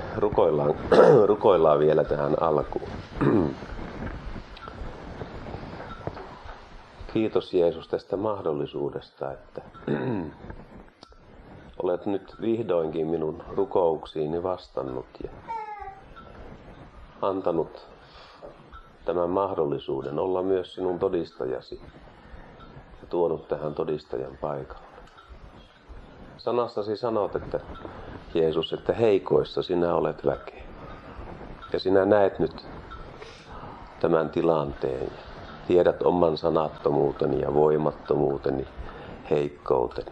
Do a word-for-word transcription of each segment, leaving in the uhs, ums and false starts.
rukoillaan, rukoillaan vielä tähän alkuun. Kiitos Jeesus tästä mahdollisuudesta, että olet nyt vihdoinkin minun rukouksiini vastannut ja antanut tämän mahdollisuuden olla myös sinun todistajasi ja tuonut tähän todistajan paikalle. Sanassasi sanot, että Jeesus, että heikoissa sinä olet väkeä. Ja sinä näet nyt tämän tilanteen ja tiedät oman sanattomuuteni ja voimattomuuteni, heikkouteni.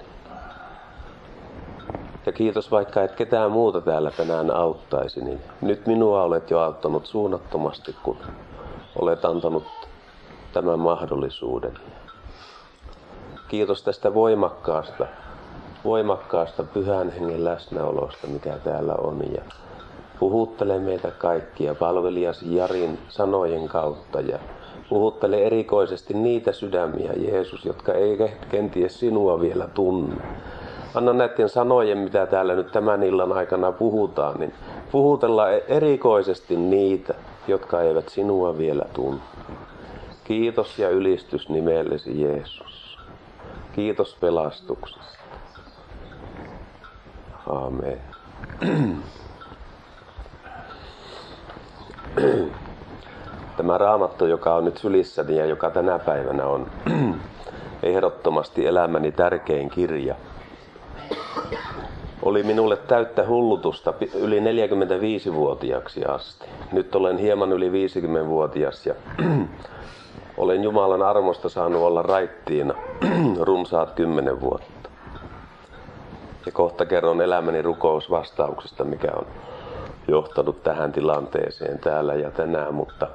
Ja kiitos, vaikka et ketään muuta täällä tänään auttaisi, niin nyt minua olet jo auttanut suunnattomasti, kun olet antanut tämän mahdollisuuden. Kiitos tästä voimakkaasta, voimakkaasta pyhän hengen läsnäolosta, mikä täällä on. Ja puhuttele meitä kaikkia palvelijasi Jarin sanojen kautta ja puhuttele erikoisesti niitä sydämiä, Jeesus, jotka ei kenties sinua vielä tunne. Anna näiden sanojen, mitä täällä nyt tämän illan aikana puhutaan, niin puhutella erikoisesti niitä, jotka eivät sinua vielä tunne. Kiitos ja ylistys nimellesi Jeesus. Kiitos pelastuksesta. Aamen. Tämä raamattu, joka on nyt sylissäni ja joka tänä päivänä on ehdottomasti elämäni tärkein kirja, oli minulle täyttä hullutusta yli neljäkymmentäviisivuotiaaksi asti. Nyt olen hieman yli viisikymmenvuotias ja olen Jumalan armosta saanut olla raittiina runsaat kymmenen vuotta. Ja kohta kerron elämäni rukousvastauksesta, mikä on johtanut tähän tilanteeseen täällä ja tänään, mutta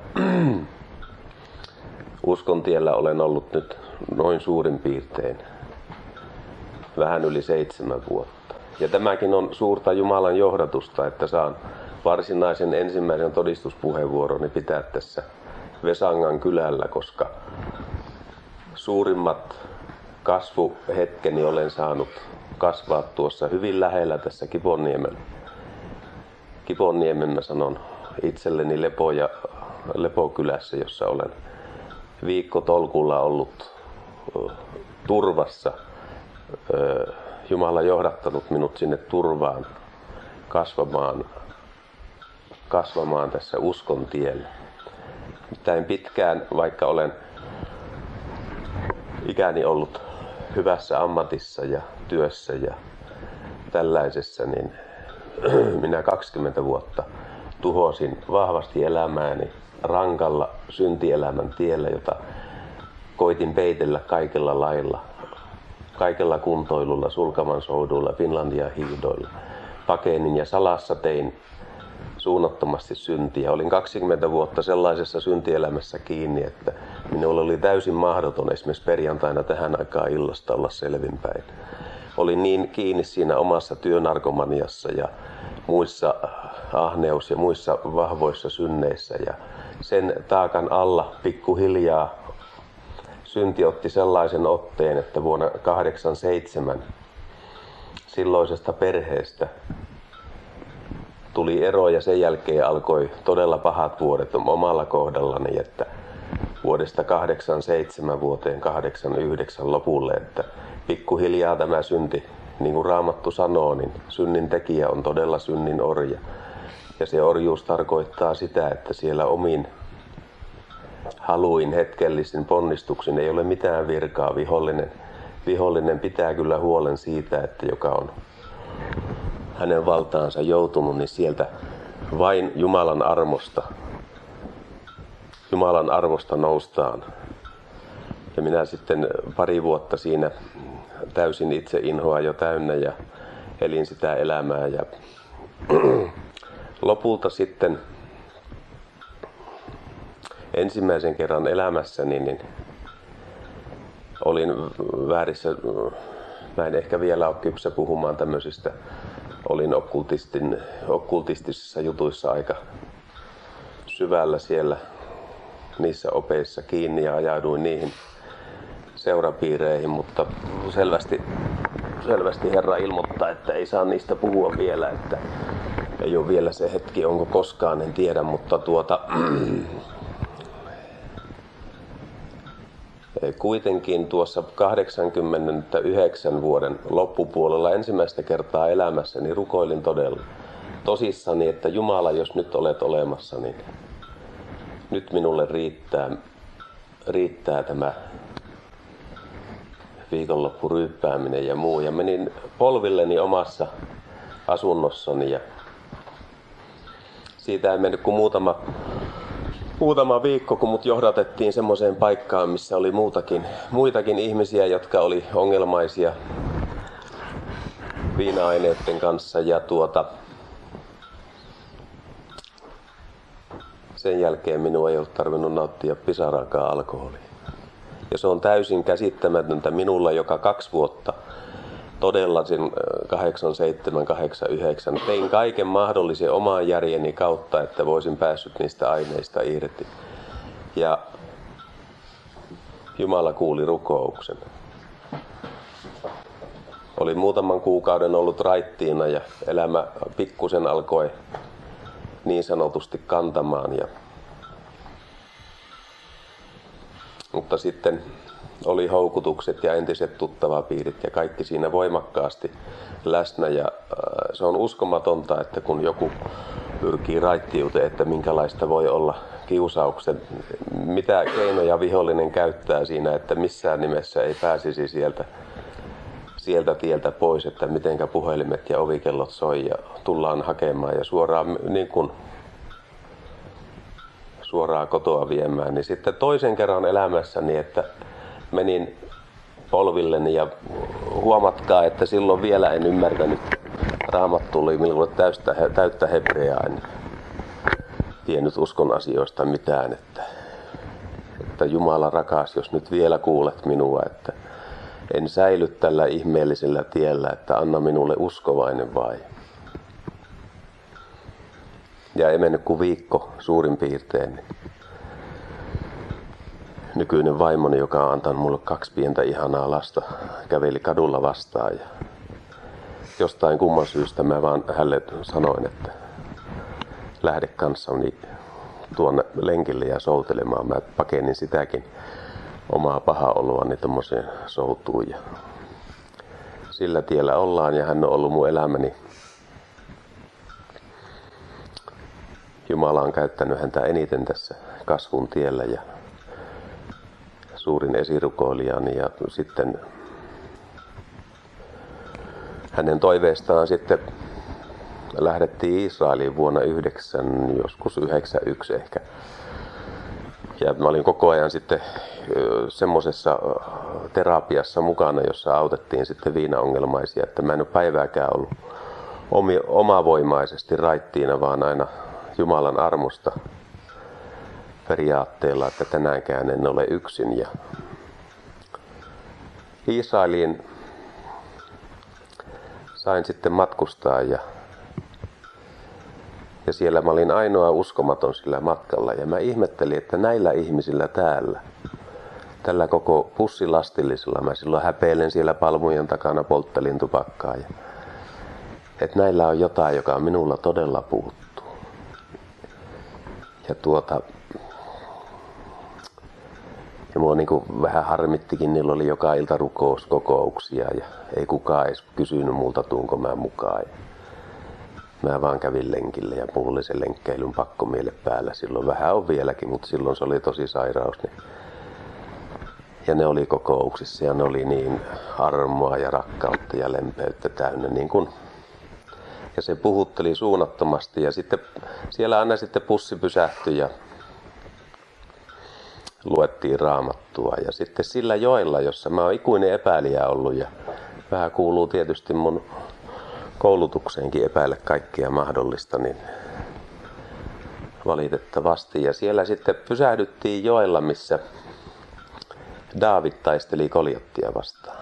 uskon tiellä olen ollut nyt noin suurin piirtein vähän yli seitsemän vuotta. Ja tämäkin on suurta Jumalan johdatusta, että saan varsinaisen ensimmäisen todistuspuheenvuoroni pitää tässä Vesangan kylällä, koska suurimmat kasvuhetkeni olen saanut kasvaa tuossa hyvin lähellä tässä Kiponniemen. Kiponniemen mä sanon itselleni Lepo ja Lepokylässä, jossa olen viikkotolkulla ollut turvassa. Jumala johdattanut minut sinne turvaan kasvamaan, kasvamaan tässä uskon tiellä. Mitään pitkään, vaikka olen ikäni ollut hyvässä ammatissa ja työssä ja tällaisessa, niin minä kaksikymmentä vuotta tuhosin vahvasti elämääni rankalla syntielämän tiellä, jota koitin peitellä kaikella lailla. Kaikella kuntoilulla, Sulkavan souduilla, Finlandia hiihdoilla. Pakenin ja salassa tein suunnattomasti syntiä. Olin kaksikymmentä vuotta sellaisessa syntielämässä kiinni, että minulla oli täysin mahdoton esimerkiksi perjantaina tähän aikaan illasta olla selvinpäin. Olin niin kiinni siinä omassa työnarkomaniassa ja muissa ahneus- ja muissa vahvoissa synneissä. Ja sen taakan alla pikkuhiljaa synti otti sellaisen otteen, että vuonna kahdeksankymmentäseitsemän silloisesta perheestä tuli ero ja sen jälkeen alkoi todella pahat vuodet omalla kohdallani, että vuodesta kahdeksankymmentäseitsemän vuoteen kahdeksankymmentäyhdeksän lopulle, että pikkuhiljaa tämä synti, niin kuin Raamattu sanoo, niin synnin tekijä on todella synnin orja. Ja se orjuus tarkoittaa sitä, että siellä omin haluin hetkellisin ponnistuksin ei ole mitään virkaa. Vihollinen, vihollinen pitää kyllä huolen siitä, että joka on hänen valtaansa joutunut, niin sieltä vain Jumalan armosta, Jumalan arvosta noustaan. Ja minä sitten pari vuotta siinä täysin itse inhoa jo täynnä ja elin sitä elämää. Ja lopulta sitten ensimmäisen kerran elämässäni niin olin väärissä, mä en ehkä vielä ole kypsä puhumaan tämmöisistä, olin okkultistin, okkultistisissa jutuissa aika syvällä siellä niissä opeissa kiinni ja ajauduin niihin seurapiireihin, mutta selvästi, selvästi Herra ilmoittaa, että ei saa niistä puhua vielä, että Ei ole vielä se hetki, onko koskaan, en tiedä, mutta tuota... Kuitenkin tuossa kahdeksankymmentäyhdeksän vuoden loppupuolella ensimmäistä kertaa elämässäni rukoilin todella tosissani, että Jumala, jos nyt olet olemassa, niin nyt minulle riittää, riittää tämä viikonloppuryyppääminen ja muu. Ja menin polvilleni omassa asunnossani ja siitä ei mennyt kuin muutama Muutama viikko, kun mut johdatettiin semmoiseen paikkaan, missä oli muutakin, muitakin ihmisiä, jotka oli ongelmaisia viina-aineiden kanssa. Ja tuota, sen jälkeen minun ei ollut tarvinnut nauttia pisaraakaan alkoholia. Ja se on täysin käsittämätöntä minulla, joka kaksi vuotta, todella sen kahdeksankymmentäseitsemän kahdeksankymmentäyhdeksän, tein kaiken mahdollisen oman järjeni kautta, että voisin päässyt niistä aineista irti. Ja Jumala kuuli rukouksen. Olin muutaman kuukauden ollut raittiina ja elämä pikkusen alkoi niin sanotusti kantamaan. Ja... Mutta sitten oli houkutukset ja entiset tuttavapiirit ja kaikki siinä voimakkaasti läsnä. Ja se on uskomatonta, että kun joku pyrkii raittiuteen, että minkälaista voi olla kiusauksen, mitä keinoja vihollinen käyttää siinä, että missään nimessä ei pääsisi sieltä, sieltä tieltä pois, että mitenkä puhelimet ja ovikellot soi ja tullaan hakemaan ja suoraan niin kuin suoraan kotoa viemään. Niin sitten toisen kerran elämässäni, että menin polvilleni ja huomatkaa, että silloin vielä en ymmärtänyt. Raamattu oli minulle täyttä, täyttä hebreaa, en tiennyt uskon asioista mitään. Että, että Jumala rakas, jos nyt vielä kuulet minua, että en säily tällä ihmeellisellä tiellä, että anna minulle uskovainen vai. Ja ei mennyt kuin viikko suurin piirtein. Nykyinen vaimoni, joka on antanut mulle kaksi pientä ihanaa lasta, käveli kadulla vastaan. Ja jostain kumman syystä mä vaan hänelle sanoin, että lähde kanssani tuonne lenkille ja soutelemaan. Mä pakenin sitäkin omaa pahaa oloani tommoseen soutuun. Ja sillä tiellä ollaan ja hän on ollut mun elämäni. Jumala on käyttänyt häntä eniten tässä kasvun tiellä ja suurin esirukoilijani ja sitten hänen toiveestaan sitten lähdettiin Israeliin vuonna yhdeksän, joskus yhdeksänkymmentäyksi ehkä. Ja mä olin koko ajan sitten semmoisessa terapiassa mukana, jossa autettiin sitten viinaongelmaisia, että mä en ole päivääkään ollut omavoimaisesti raittiina, vaan aina Jumalan armosta periaatteella, että tänäänkään en ole yksin. Ja Israeliin sain sitten matkustaa ja, ja siellä mä olin ainoa uskomaton sillä matkalla. Ja mä ihmettelin, että näillä ihmisillä täällä, tällä koko pussilastillisella, mä silloin häpeilen siellä palmujen takana, polttelin tupakkaa. Ja, että näillä on jotain, joka minulla todella puuttuu. Ja tuota... Ja mua niin kuin vähän harmittikin, niillä oli joka ilta rukouskokouksia ja ei kukaan edes kysynyt multa, tuunko mä mukaan. Ja mä vaan kävin lenkille ja mulla oli se lenkkeilyn pakkomiele päällä. Silloin vähän on vieläkin, mutta silloin se oli tosi sairaus. Niin. Ja ne oli kokouksissa ja ne oli niin armoa ja rakkautta ja lempeyttä täynnä. Niin kuin. Ja se puhutteli suunnattomasti ja sitten siellä aina sitten pussi pysähtyi ja luettiin Raamattua. Ja sitten sillä joella, jossa mä oon ikuinen epäilijä ollut ja vähän kuuluu tietysti mun koulutukseenkin epäillä kaikkea mahdollista, niin valitettavasti. Ja siellä sitten pysähdyttiin joella, missä Daavid taisteli Goljattia vastaan.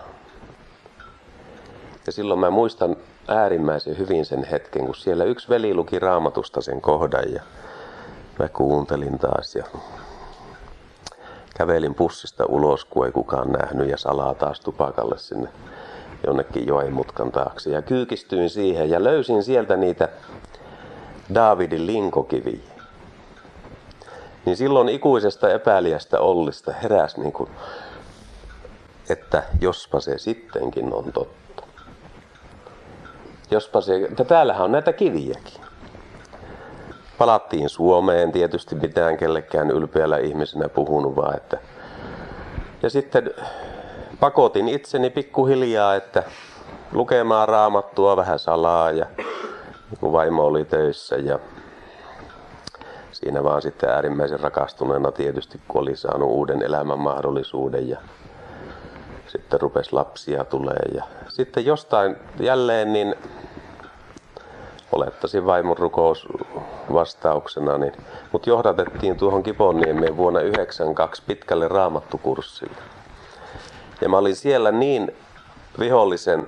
Ja silloin mä muistan äärimmäisen hyvin sen hetken, kun siellä yksi veli luki Raamatusta sen kohdan ja mä kuuntelin taas ja kävelin pussista ulos, kun ei kukaan nähnyt ja salaa taas tupakalle sinne jonnekin joen mutkan taakse. Ja kyykistyin siihen ja löysin sieltä niitä Daavidin linkokivi. Niin silloin ikuisesta epäilijästä Ollista heräsi niin kuin, että jospa se sittenkin on totta. Jospa se, että täällähän on näitä kiviäkin. Palattiin Suomeen, tietysti mitään kellekään ylpeällä ihmisenä puhunut vaan, että ja sitten pakotin itseni pikkuhiljaa, että lukemaan Raamattua vähän salaa ja kun vaimo oli töissä ja siinä vaan sitten äärimmäisen rakastuneena tietysti, kun oli saanut uuden elämän mahdollisuuden ja sitten rupesi lapsia tulee ja sitten jostain jälleen niin olettaisin vaimon rukous vastauksena, niin mut johdatettiin tuohon Kiponiemeen vuonna yhdeksänkymmentäkaksi pitkälle raamattukurssille. Ja mä olin siellä niin vihollisen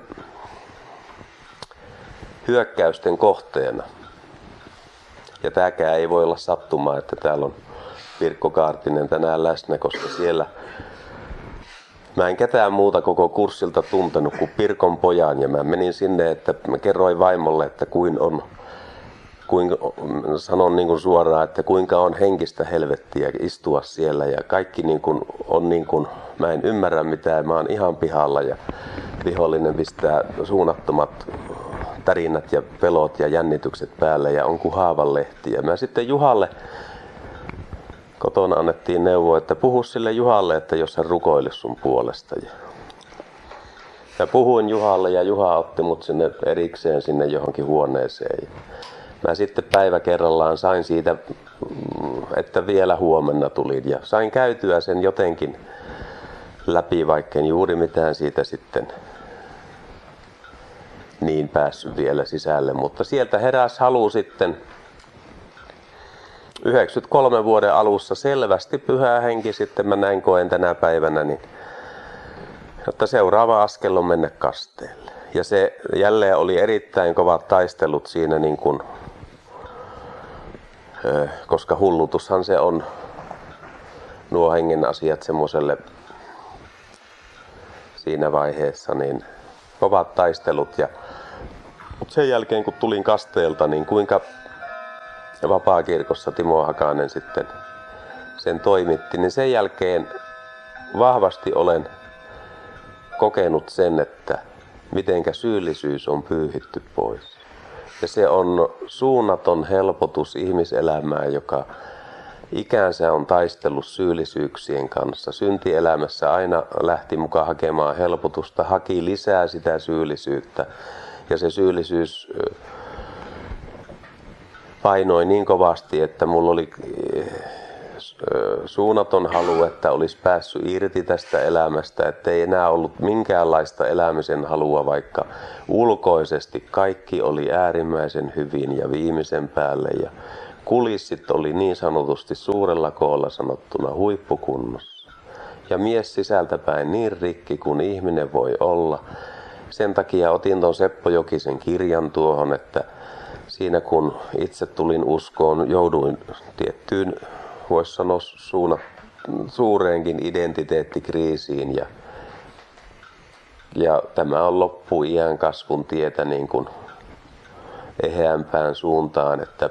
hyökkäysten kohteena. Ja tääkään ei voi olla sattumaa, että täällä on Pirkko Kaartinen tänään läsnä, koska siellä mä en ketään muuta koko kurssilta tuntenut kuin Pirkon pojan. Ja mä menin sinne, että mä kerroin vaimolle, että kuin on, kuinka, sanon niin kuin suoraan, että kuinka on henkistä helvettiä istua siellä. Ja kaikki niin kuin on niin kuin, mä en ymmärrä mitään, mä oon ihan pihalla ja vihollinen pistää suunnattomat tärinät ja pelot ja jännitykset päälle ja on kuin haavanlehti. Ja mä sitten Juhalle kotona annettiin neuvo, että puhu sille Juhalle, että jos hän rukoilisi sun puolesta. Ja puhuin Juhalle ja Juha otti mut sinne erikseen sinne johonkin huoneeseen. Ja mä sitten päivä kerrallaan sain siitä, että vielä huomenna tulin ja sain käytyä sen jotenkin läpi, vaikken juuri mitään siitä sitten niin päässyt vielä sisälle. Mutta sieltä heräsi halu sitten yhdeksänkymmentäkolme vuoden alussa selvästi pyhä henki, sitten mä näin koen tänä päivänä, niin, että seuraava askel on mennä kasteelle. Ja se jälleen oli erittäin kovat taistelut siinä, niin kuin, koska hullutushan se on nuo hengen asiat semmoiselle siinä vaiheessa, niin kovat taistelut. Ja, mutta sen jälkeen kun tulin kasteelta, niin kuinka Vapaakirkossa Timo Hakanen sitten sen toimitti, niin sen jälkeen vahvasti olen kokenut sen, että mitenkä syyllisyys on pyyhitty pois. Ja se on suunnaton helpotus ihmiselämään, joka ikänsä on taistellut syyllisyyksien kanssa. Syntielämässä aina lähti mukaan hakemaan helpotusta, haki lisää sitä syyllisyyttä. Ja se syyllisyys painoi niin kovasti, että mulla oli suunnaton halu, että olisi päässyt irti tästä elämästä, että ei enää ollut minkäänlaista elämisen halua, vaikka ulkoisesti kaikki oli äärimmäisen hyvin ja viimeisen päälle ja kulissit oli niin sanotusti suurella koolla sanottuna huippukunnossa. Ja mies sisältäpäin niin rikki kuin ihminen voi olla. Sen takia otin tuon Seppo Jokisen kirjan tuohon, että siinä kun itse tulin uskoon, jouduin tiettyyn, voisi sanoa suuna, suureenkin identiteettikriisiin. Ja, ja tämä on loppuiän kasvun tietä niin kuin eheämpään suuntaan, että,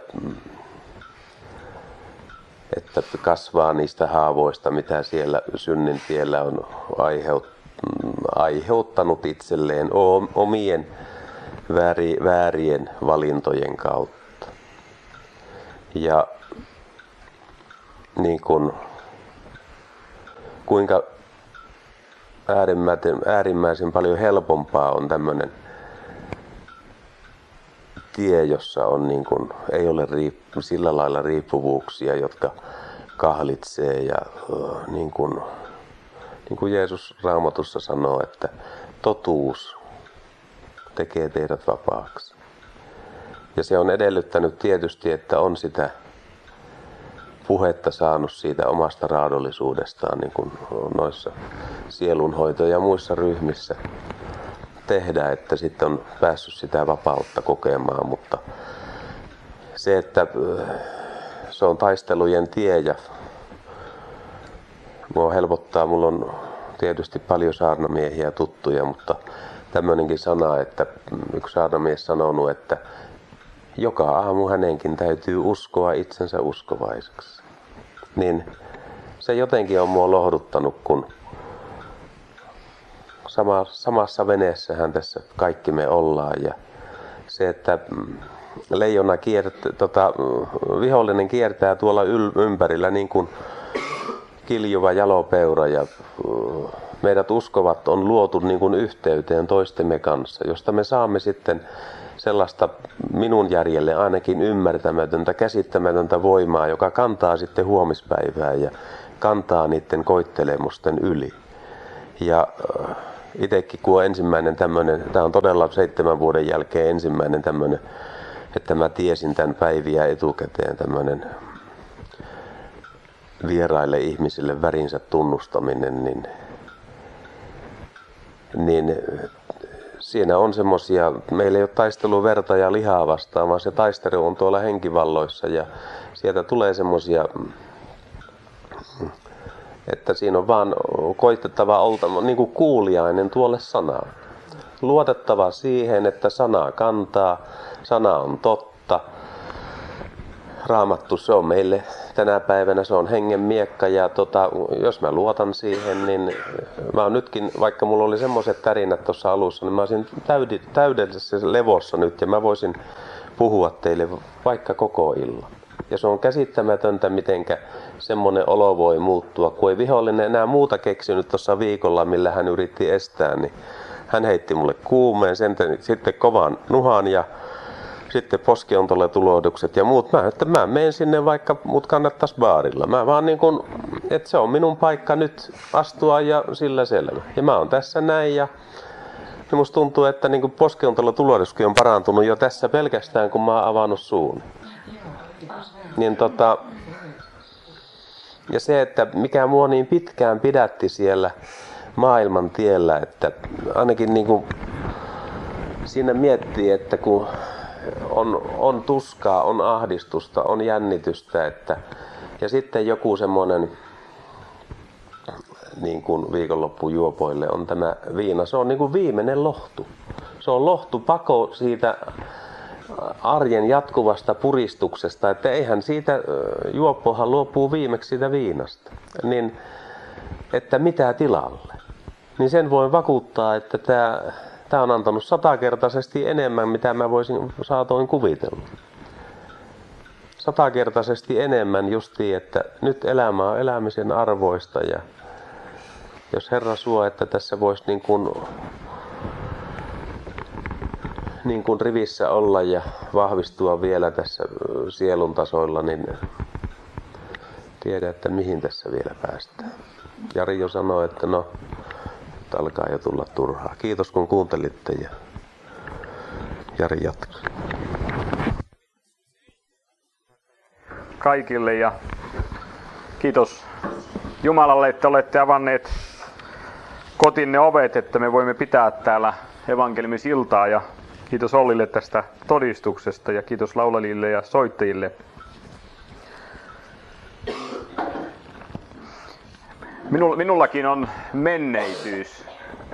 että kasvaa niistä haavoista, mitä siellä synnin tiellä on aiheuttanut itselleen omien väärien valintojen kautta. Ja niin kuin, kuinka äärimmäisen, äärimmäisen paljon helpompaa on tämmöinen tie, jossa on niin kuin, ei ole riippu, sillä lailla riippuvuuksia, jotka kahlitsee ja niin kuin, niin kuin Jeesus Raamatussa sanoo, että totuus tekee teidät vapaaksi. Ja se on edellyttänyt tietysti, että on sitä puhetta saanut siitä omasta raadollisuudestaan, niin kuin noissa sielunhoito- ja muissa ryhmissä tehdä, että sitten on päässyt sitä vapautta kokemaan, mutta se, että se on taistelujen tie ja mua helpottaa, mulla on tietysti paljon saarnamiehiä tuttuja, mutta tämmöinenkin sana, että yksi saarnamies sanonut, että joka aamu hänenkin täytyy uskoa itsensä uskovaiseksi. Niin se jotenkin on mua lohduttanut, kun sama, samassa veneessähän tässä kaikki me ollaan. Ja se, että leijona kiertää, tota, vihollinen kiertää tuolla yl- ympärillä niin kuin kiljuva jalopeura ja meidät uskovat on luotu niin kuin yhteyteen toistemme kanssa, josta me saamme sitten sellaista minun järjelle ainakin ymmärtämätöntä, käsittämätöntä voimaa, joka kantaa sitten huomispäivää ja kantaa niiden koittelemusten yli. Ja itsekin kun on ensimmäinen tämmöinen, tämä on todella seitsemän vuoden jälkeen ensimmäinen tämmöinen, että mä tiesin tämän päiviä etukäteen tämmöinen vieraille ihmisille värinsä tunnustaminen, niin, niin siinä on semmosia, meillä ei ole taistelu verta ja lihaa vastaan, vaan se taistelu on tuolla henkivalloissa ja sieltä tulee semmosia, että siinä on vaan koitettava oltava niin kuin kuuliainen tuolle sanaan. Luotettava siihen, että sana kantaa, sana on totta. Raamattu, se on meille tänä päivänä, se on hengen miekka ja tota, jos mä luotan siihen, niin mä oon nytkin, vaikka mulla oli semmoiset tärinät tuossa alussa, niin mä olisin täydi, täydellisessä levossa nyt ja mä voisin puhua teille vaikka koko illan. Ja se on käsittämätöntä, mitenkä semmoinen olo voi muuttua, kun ei vihollinen enää muuta keksinyt tuossa viikolla, millä hän yritti estää, niin hän heitti mulle kuumeen, sen, sitten kovan nuhan ja sitten poskiontoletulohdukset ja muut. Mä, että mä menen sinne, vaikka mut kannattaisi baarilla. Mä vaan niin kuin, että se on minun paikka nyt astua ja sillä selvä. Ja mä oon tässä näin ja, ja musta tuntuu, että niin kuin poskiontoletulohduskin on parantunut jo tässä pelkästään, kun mä oon avannut suun. Niin tota, ja se, että mikä mua niin pitkään pidätti siellä maailman tiellä, että ainakin niin kuin siinä miettii, että kun on, on tuskaa, on ahdistusta, on jännitystä, että, ja sitten joku semmoinen niin kuin viikonloppujuopoille on tämä viina, se on niin kuin viimeinen lohtu. Se on lohtu pako siitä arjen jatkuvasta puristuksesta, että eihän siitä, juoppohan luopuu viimeksi siitä viinasta, niin että mitä tilalle. Niin sen voin vakuuttaa, että tämä, tämä on antanut satakertaisesti enemmän, mitä mä voisin, saatoin kuvitella. Satakertaisesti enemmän justiin, että nyt elämä on elämisen arvoista ja jos Herra suo, että tässä voisi niin kuin niin kuin rivissä olla ja vahvistua vielä tässä sielun tasoilla, niin tiedä, että mihin tässä vielä päästään. Jari jo sanoi, että no, että alkaa jo tulla turhaa. Kiitos kun kuuntelitte ja Jari jatkaa. Kaikille ja kiitos Jumalalle, että olette avanneet kotinne ovet, että me voimme pitää täällä evankeliumisiltaa ja kiitos Ollille tästä todistuksesta ja kiitos laulajille ja soittajille. Minullakin on menneisyys.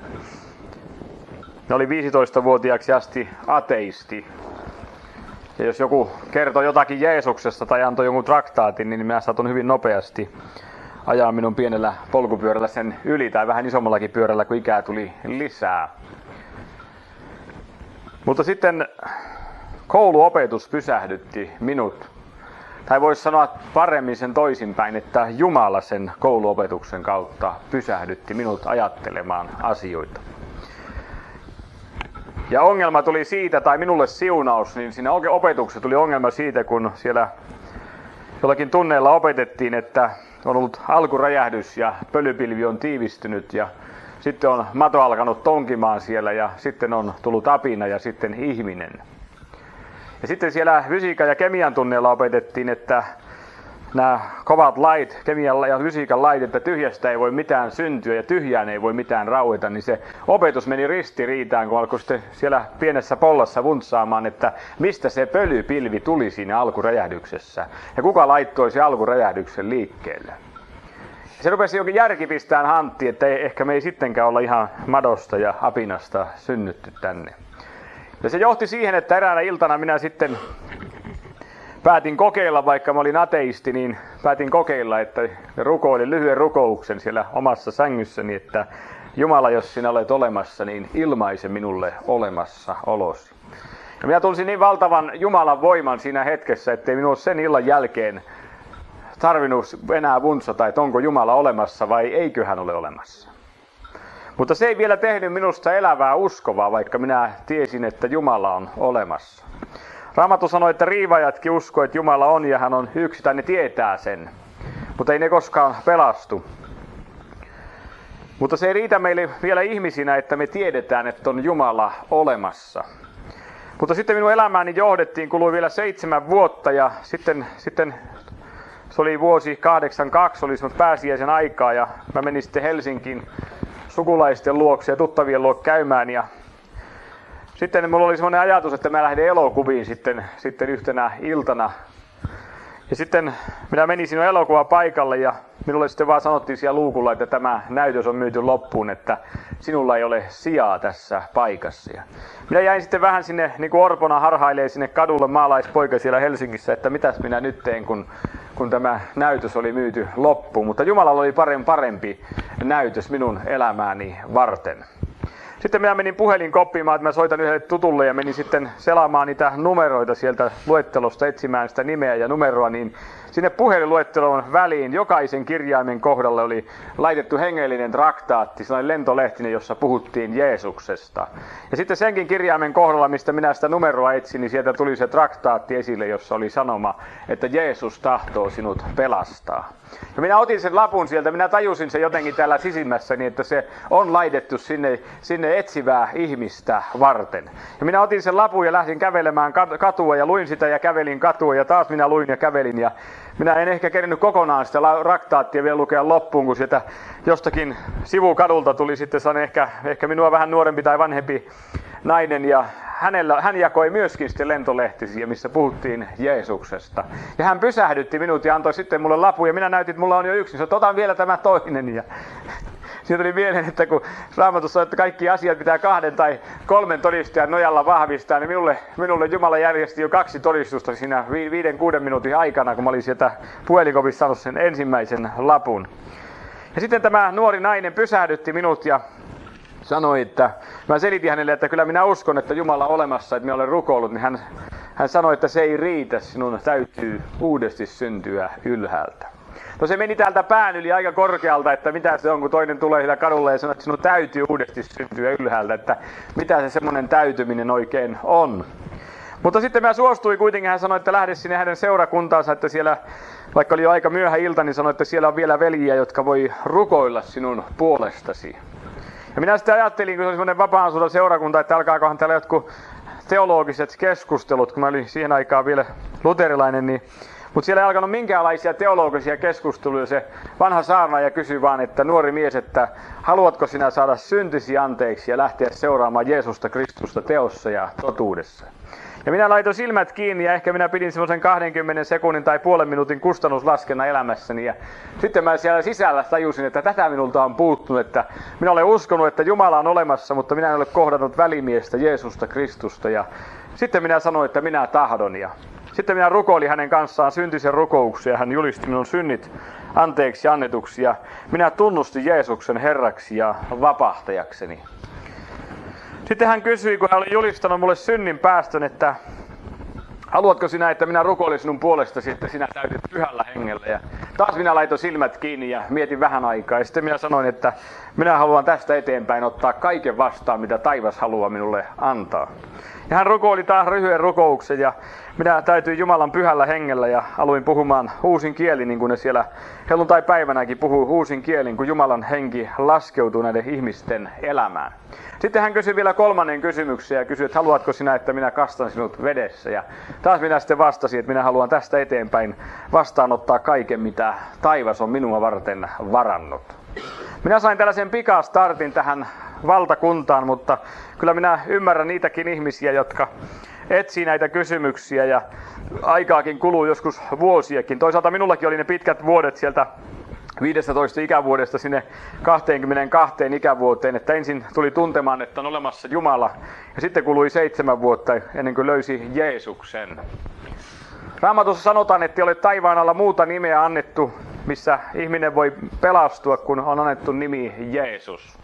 Mä olin viisitoistavuotiaaksi asti ateisti. Ja jos joku kertoi jotakin Jeesuksesta tai antoi jonkun traktaatin, niin mä saatoin hyvin nopeasti ajaa minun pienellä polkupyörällä sen yli tai vähän isommallakin pyörällä, kun ikää tuli lisää. Mutta sitten kouluopetus pysähdytti minut. Tai voisi sanoa paremmin sen toisinpäin, että Jumala sen kouluopetuksen kautta pysähdytti minut ajattelemaan asioita. Ja ongelma tuli siitä, tai minulle siunaus, niin siinä opetuksessa tuli ongelma siitä, kun siellä jollakin tunneilla opetettiin, että on ollut alkuräjähdys ja pölypilvi on tiivistynyt ja sitten on mato alkanut tonkimaan siellä ja sitten on tullut apina ja sitten ihminen. Ja sitten siellä fysiikan ja kemian tunneilla opetettiin, että nämä kovat lait, kemian ja fysiikan lait, että tyhjästä ei voi mitään syntyä ja tyhjään ei voi mitään raueta, niin se opetus meni ristiriitaan, kun alkoi sitten siellä pienessä pollassa vuntsaamaan, että mistä se pölypilvi tuli siinä alkuräjähdyksessä ja kuka laittoi se alkuräjähdyksen liikkeelle. Se rupesi jokin järki pistään hanttiin, että ei, ehkä me ei sittenkään olla ihan madosta ja apinasta synnytty tänne. Ja se johti siihen, että eräänä iltana minä sitten päätin kokeilla, vaikka mä olin ateisti, niin päätin kokeilla, että rukoilin lyhyen rukouksen siellä omassa sängyssäni, että Jumala, jos sinä olet olemassa, niin ilmaise minulle olemassa olosi. Ja minä tunsin niin valtavan Jumalan voiman siinä hetkessä, ettei minun sen illan jälkeen tarvinnut enää vuntsata, että onko Jumala olemassa vai eikö hän ole olemassa. Mutta se ei vielä tehnyt minusta elävää uskovaa, vaikka minä tiesin, että Jumala on olemassa. Raamattu sanoi, että riivajatkin uskoo, että Jumala on ja hän on yksi, tai ne tietää sen. Mutta ei ne koskaan pelastu. Mutta se ei riitä meille vielä ihmisinä, että me tiedetään, että on Jumala olemassa. Mutta sitten minun elämääni johdettiin, kului vielä seitsemän vuotta ja sitten, sitten se oli vuosi kahdeksankymmentäkaksi, oli semmoista pääsiäisen aikaa ja mä menin sitten Helsinkiin sukulaisten luokse ja tuttavien luokse käymään ja sitten mulla oli semmoinen ajatus, että mä lähden elokuviin sitten, sitten yhtenä iltana. Ja sitten minä menin sinun elokuvapaikalle ja minulle sitten vaan sanottiin siellä luukulla, että tämä näytös on myyty loppuun, että sinulla ei ole sijaa tässä paikassa. Ja minä jäin sitten vähän sinne niin kuin orpona harhailee sinne kadulle, maalaispoika siellä Helsingissä, että mitäs minä nyt teen, kun, kun tämä näytös oli myyty loppuun. Mutta Jumalalla oli parempi, parempi näytös minun elämääni varten. Sitten minä menin puhelinkoppimaan, että mä soitan yhdelle tutulle ja menin sitten selaamaan niitä numeroita sieltä luettelosta, etsimään sitä nimeä ja numeroa, niin sinne puhelinluettelon väliin jokaisen kirjaimen kohdalle oli laitettu hengellinen traktaatti, sellainen lentolehtinen, jossa puhuttiin Jeesuksesta. Ja sitten senkin kirjaimen kohdalla, mistä minä sitä numeroa etsin, niin sieltä tuli se traktaatti esille, jossa oli sanoma, että Jeesus tahtoo sinut pelastaa. Ja minä otin sen lapun sieltä, minä tajusin sen jotenkin täällä sisimmässäni, että se on laitettu sinne, sinne etsivää ihmistä varten. Ja minä otin sen lapun ja lähdin kävelemään katua ja luin sitä ja kävelin katua ja taas minä luin ja kävelin. Ja minä en ehkä kerinyt kokonaan sitä traktaattia vielä lukea loppuun, kun sieltä jostakin sivukadulta tuli sitten sellainen ehkä, ehkä minua vähän nuorempi tai vanhempi nainen ja hänellä, hän jakoi myöskin sitten lentolehtisiä, missä puhuttiin Jeesuksesta. Ja hän pysähdytti minut ja antoi sitten mulle lapun ja minä näytin, että mulla on jo yksi, niin sanoi, otan vielä tämä toinen. Ja siitä tuli mieleen, että kun Raamatussa on, että kaikki asiat pitää kahden tai kolmen todistajan nojalla vahvistaa, niin minulle, minulle Jumala järjesti jo kaksi todistusta siinä viiden, kuuden minuutin aikana, kun mä olin sieltä puhelinkopissa saanut sen ensimmäisen lapun. Ja sitten tämä nuori nainen pysähdytti minut ja sanoi, että mä selitin hänelle, että kyllä minä uskon, että Jumala on olemassa, että minä olen rukoillut, niin hän, hän sanoi, että se ei riitä, sinun täytyy uudesti syntyä ylhäältä. No se meni täältä pään yli aika korkealta, että mitä se on, kun toinen tulee siellä kadulle ja sanoo, että sinun täytyy uudesti syntyä ylhäältä, että mitä se semmoinen täytyminen oikein on. Mutta sitten mä suostuin kuitenkin, hän sanoi, että lähde sinne hänen seurakuntaansa, että siellä, vaikka oli jo aika myöhä ilta, niin sanoi, että siellä on vielä veljiä, jotka voi rukoilla sinun puolestasi. Ja minä sitten ajattelin, kun se oli semmoinen vapaan seurakunta, että alkaakohan täällä jotkut teologiset keskustelut, kun mä olin siihen aikaan vielä luterilainen, niin mutta siellä ei alkanut minkäänlaisia teologisia keskusteluja. Se vanha saarnaaja kysyi vaan, että nuori mies, että haluatko sinä saada syntisi anteeksi ja lähteä seuraamaan Jeesusta Kristusta teossa ja totuudessa. Ja minä laitoin silmät kiinni ja ehkä minä pidin semmoisen kahdenkymmenen sekunnin tai puolen minuutin kustannuslaskennan elämässäni. Ja sitten mä siellä sisällä tajusin, että tätä minulta on puuttunut, että minä olen uskonut, että Jumala on olemassa, mutta minä en ole kohdannut välimiestä Jeesusta Kristusta. Ja sitten minä sanoin, että minä tahdon. Ja sitten minä rukoilin hänen kanssaan syntisen rukouksia ja hän julisti minun synnit anteeksi annetuksi. Ja minä tunnustin Jeesuksen Herraksi ja vapahtajakseni. Sitten hän kysyi, kun hän oli julistanut mulle synnin päästön, että haluatko sinä, että minä rukoilin sinun puolestasi, että sinä täytyt pyhällä hengellä. Ja taas minä laitoin silmät kiinni ja mietin vähän aikaa. Ja sitten minä sanoin, että minä haluan tästä eteenpäin ottaa kaiken vastaan, mitä taivas haluaa minulle antaa. Ja hän rukoili taas lyhyen rukouksen ja minä täytyin Jumalan pyhällä hengellä ja aloin puhumaan uusin kielin, niin kuin ne siellä helluntai-päivänäkin puhuu uusin kielin, kun Jumalan henki laskeutuu näiden ihmisten elämään. Sitten hän kysyi vielä kolmannen kysymyksen ja kysyi, että haluatko sinä, että minä kastan sinut vedessä. Ja taas minä sitten vastasin, että minä haluan tästä eteenpäin vastaanottaa kaiken, mitä taivas on minua varten varannut. Minä sain tällaisen pikastartin tähän valtakuntaan, mutta kyllä minä ymmärrän niitäkin ihmisiä, jotka etsii näitä kysymyksiä ja aikaakin kuluu joskus vuosiakin. Toisaalta minullakin oli ne pitkät vuodet sieltä viidestätoista ikävuodesta sinne kaksikymmentäkaksi ikävuoteen, että ensin tuli tuntemaan, että on olemassa Jumala ja sitten kului seitsemän vuotta ennen kuin löysi Jeesuksen. Raamatussa sanotaan, että ei ole taivaan alla muuta nimeä annettu, missä ihminen voi pelastua, kun on annettu nimi Jeesus.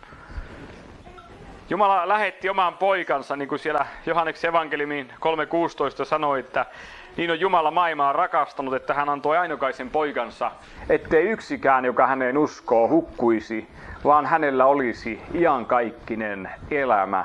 Jumala lähetti oman poikansa, niin kuin siellä Johanneksen evankeliumin kolme kuusitoista sanoi, että niin on Jumala maailmaa rakastanut, että hän antoi ainokaisen poikansa, ettei yksikään, joka häneen uskoo, hukkuisi, vaan hänellä olisi iankaikkinen elämä.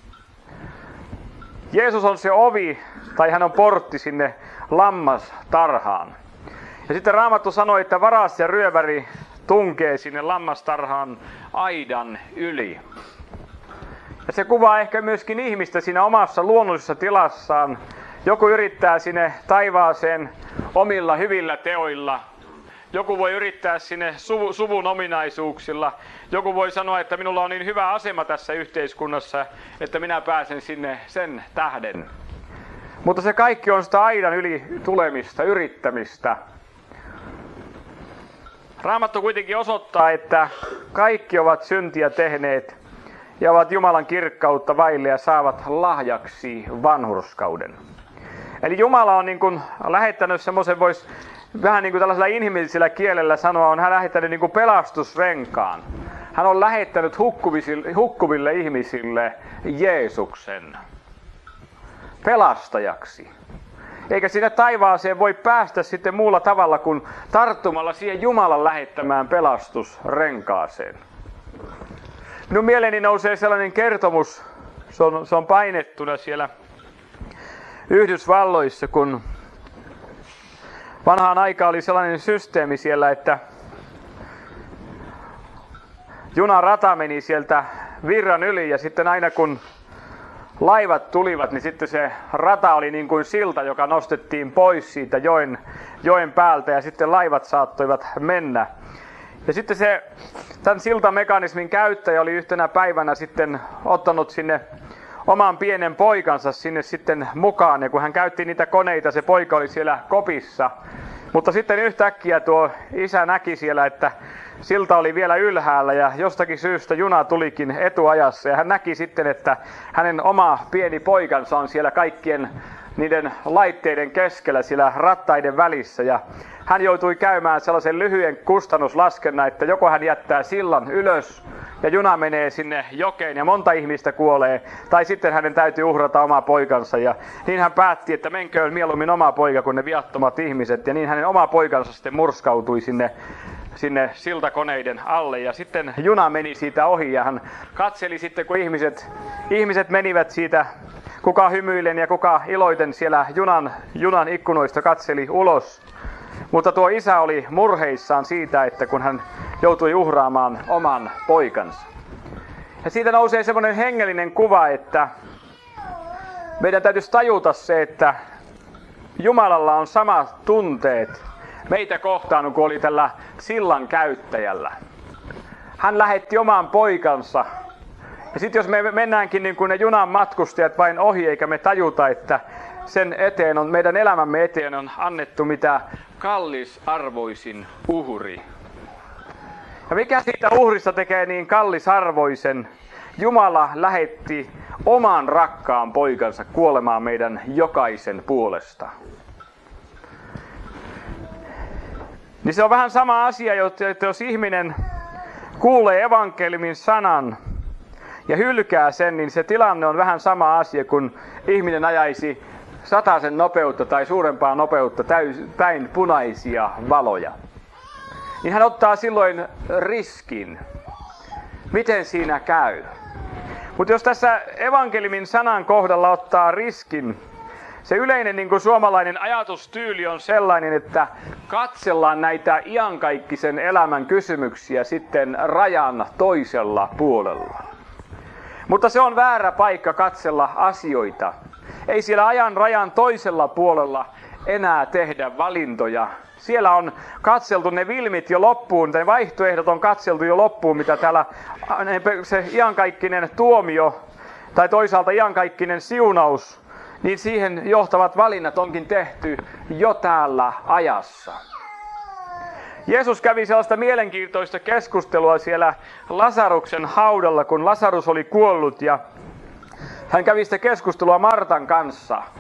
Jeesus on se ovi, tai hän on portti sinne lammastarhaan. Ja sitten Raamattu sanoi, että varas ja ryöväri tunkee sinne lammastarhaan aidan yli. Ja se kuvaa ehkä myöskin ihmistä siinä omassa luonnollisessa tilassaan. Joku yrittää sinne taivaaseen omilla hyvillä teoilla. Joku voi yrittää sinne suvun ominaisuuksilla. Joku voi sanoa, että minulla on niin hyvä asema tässä yhteiskunnassa, että minä pääsen sinne sen tähden. Mutta se kaikki on sitä aidan yli tulemista, yrittämistä. Raamattu kuitenkin osoittaa, että kaikki ovat syntiä tehneet ja ovat Jumalan kirkkautta vaille ja saavat lahjaksi vanhurskauden. Eli Jumala on niin kuin lähettänyt semmoisen, voisi vähän niin kuin tällaisella inhimillisellä kielellä sanoa, on hän lähettänyt niin kuin pelastusrenkaan. Hän on lähettänyt hukkuville ihmisille Jeesuksen pelastajaksi. Eikä sinne taivaaseen voi päästä sitten muulla tavalla kuin tarttumalla siihen Jumalan lähettämään pelastusrenkaaseen. Minun mieleeni nousee sellainen kertomus, se on, se on painettuna siellä Yhdysvalloissa, kun vanhaan aikaan oli sellainen systeemi siellä, että junarata meni sieltä virran yli ja sitten aina kun laivat tulivat, niin sitten se rata oli niin kuin silta, joka nostettiin pois siitä joen, joen päältä ja sitten laivat saattoivat mennä. Ja sitten se, tämän siltamekanismin käyttäjä oli yhtenä päivänä sitten ottanut sinne oman pienen poikansa sinne sitten mukaan. Ja kun hän käytti niitä koneita, se poika oli siellä kopissa. Mutta sitten yhtäkkiä tuo isä näki siellä, että silta oli vielä ylhäällä ja jostakin syystä juna tulikin etuajassa. Ja hän näki sitten, että hänen oma pieni poikansa on siellä kaikkien niiden laitteiden keskellä siellä rattaiden välissä. Ja hän joutui käymään sellaisen lyhyen kustannuslaskennan, että joko hän jättää sillan ylös ja juna menee sinne jokeen ja monta ihmistä kuolee, tai sitten hänen täytyy uhrata oma poikansa. Ja niin hän päätti, että menköön mieluummin oma poika kuin ne viattomat ihmiset. Ja niin hänen oma poikansa sitten murskautui sinne, sinne siltakoneiden alle. Ja sitten juna meni siitä ohi ja hän katseli sitten, kun ihmiset, ihmiset menivät siitä, kuka hymyillen ja kuka iloiten siellä junan, junan ikkunoista katseli ulos. Mutta tuo isä oli murheissaan siitä, että kun hän joutui uhraamaan oman poikansa. Ja siitä nousee semmoinen hengellinen kuva, että meidän täytyisi tajuta se, että Jumalalla on samat tunteet meitä kohtaan kuin oli tällä sillan käyttäjällä. Hän lähetti oman poikansa. Ja sitten jos me mennäänkin niin kuin ne junan matkustajat vain ohi, eikä me tajuta, että sen eteen on, meidän elämämme eteen on annettu mitä kallisarvoisin uhri. Ja mikä siitä uhrista tekee niin kallisarvoisen? Jumala lähetti oman rakkaan poikansa kuolemaan meidän jokaisen puolesta. Niin se on vähän sama asia, että jos ihminen kuulee evankeliumin sanan ja hylkää sen, niin se tilanne on vähän sama asia, kun ihminen ajaisi sataisen nopeutta tai suurempaa nopeutta täys, päin punaisia valoja. Niin hän ottaa silloin riskin. Miten siinä käy? Mutta jos tässä evankeliumin sanan kohdalla ottaa riskin, se yleinen niin kuin suomalainen ajatustyyli on sellainen, että katsellaan näitä iankaikkisen elämän kysymyksiä sitten rajan toisella puolella. Mutta se on väärä paikka katsella asioita. Ei siellä ajan rajan toisella puolella enää tehdä valintoja. Siellä on katseltu ne vilmit jo loppuun, ne vaihtoehdot on katseltu jo loppuun, mitä täällä se iankaikkinen tuomio tai toisaalta iankaikkinen siunaus, niin siihen johtavat valinnat onkin tehty jo täällä ajassa. Jeesus kävi sellaista mielenkiintoista keskustelua siellä Lasaruksen haudalla, kun Lasarus oli kuollut, ja hän kävi sitä keskustelua Martan kanssa.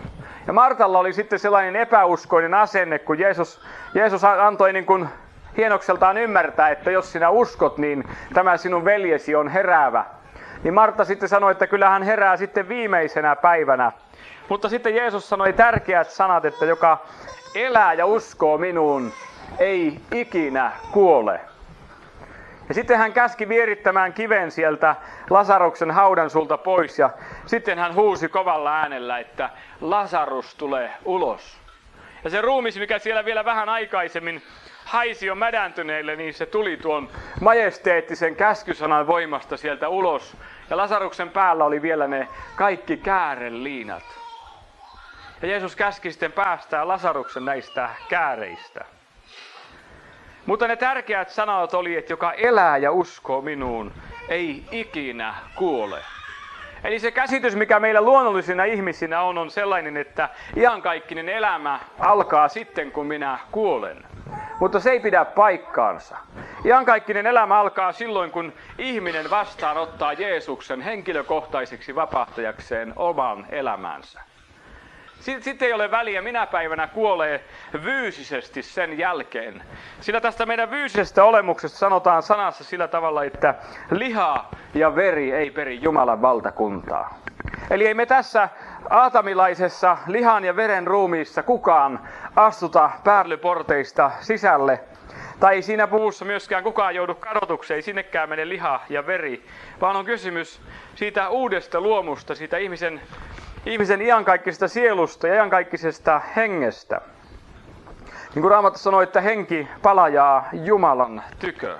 Ja Martalla oli sitten sellainen epäuskoinen asenne, kun Jeesus, Jeesus antoi niin kuin hienokseltaan ymmärtää, että jos sinä uskot, niin tämä sinun veljesi on heräävä. Niin Martta sitten sanoi, että kyllä hän herää sitten viimeisenä päivänä. Mutta sitten Jeesus sanoi tärkeät sanat, että joka elää ja uskoo minuun, ei ikinä kuole. Ja sitten hän käski vierittämään kiven sieltä Lasaruksen haudan sulta pois. Ja sitten hän huusi kovalla äänellä, että Lasarus tulee ulos. Ja se ruumis, mikä siellä vielä vähän aikaisemmin haisi jo mädäntyneille, niin se tuli tuon majesteettisen käskysanan voimasta sieltä ulos. Ja Lasaruksen päällä oli vielä ne kaikki kääreliinat. Ja Jeesus käski sitten päästää Lasaruksen näistä kääreistä. Mutta ne tärkeät sanat oli, että joka elää ja uskoo minuun, ei ikinä kuole. Eli se käsitys, mikä meillä luonnollisina ihmisinä on, on sellainen, että iankaikkinen elämä alkaa sitten, kun minä kuolen. Mutta se ei pidä paikkaansa. Iankaikkinen elämä alkaa silloin, kun ihminen vastaanottaa Jeesuksen henkilökohtaiseksi vapahtajakseen oman elämänsä. Sitten ei ole väliä, minä päivänä kuolee fyysisesti sen jälkeen. Sillä tästä meidän fyysisestä olemuksesta sanotaan sanassa sillä tavalla, että liha ja veri ei peri Jumalan valtakuntaa. Eli ei me tässä aatamilaisessa lihan ja veren ruumiissa kukaan astuta päärlyporteista sisälle. Tai ei siinä puvussa myöskään kukaan joudu kadotukseen, ei sinnekään mene liha ja veri. Vaan on kysymys siitä uudesta luomusta, siitä ihmisen Ihmisen iankaikkisesta sielusta ja iankaikkisesta hengestä. Niin kuin Raamattu sanoi, että henki palajaa Jumalan tykö.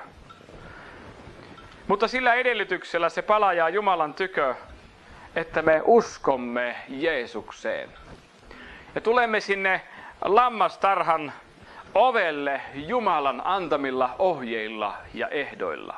Mutta sillä edellytyksellä se palajaa Jumalan tykö, että me uskomme Jeesukseen. Ja tulemme sinne lammastarhan ovelle Jumalan antamilla ohjeilla ja ehdoilla.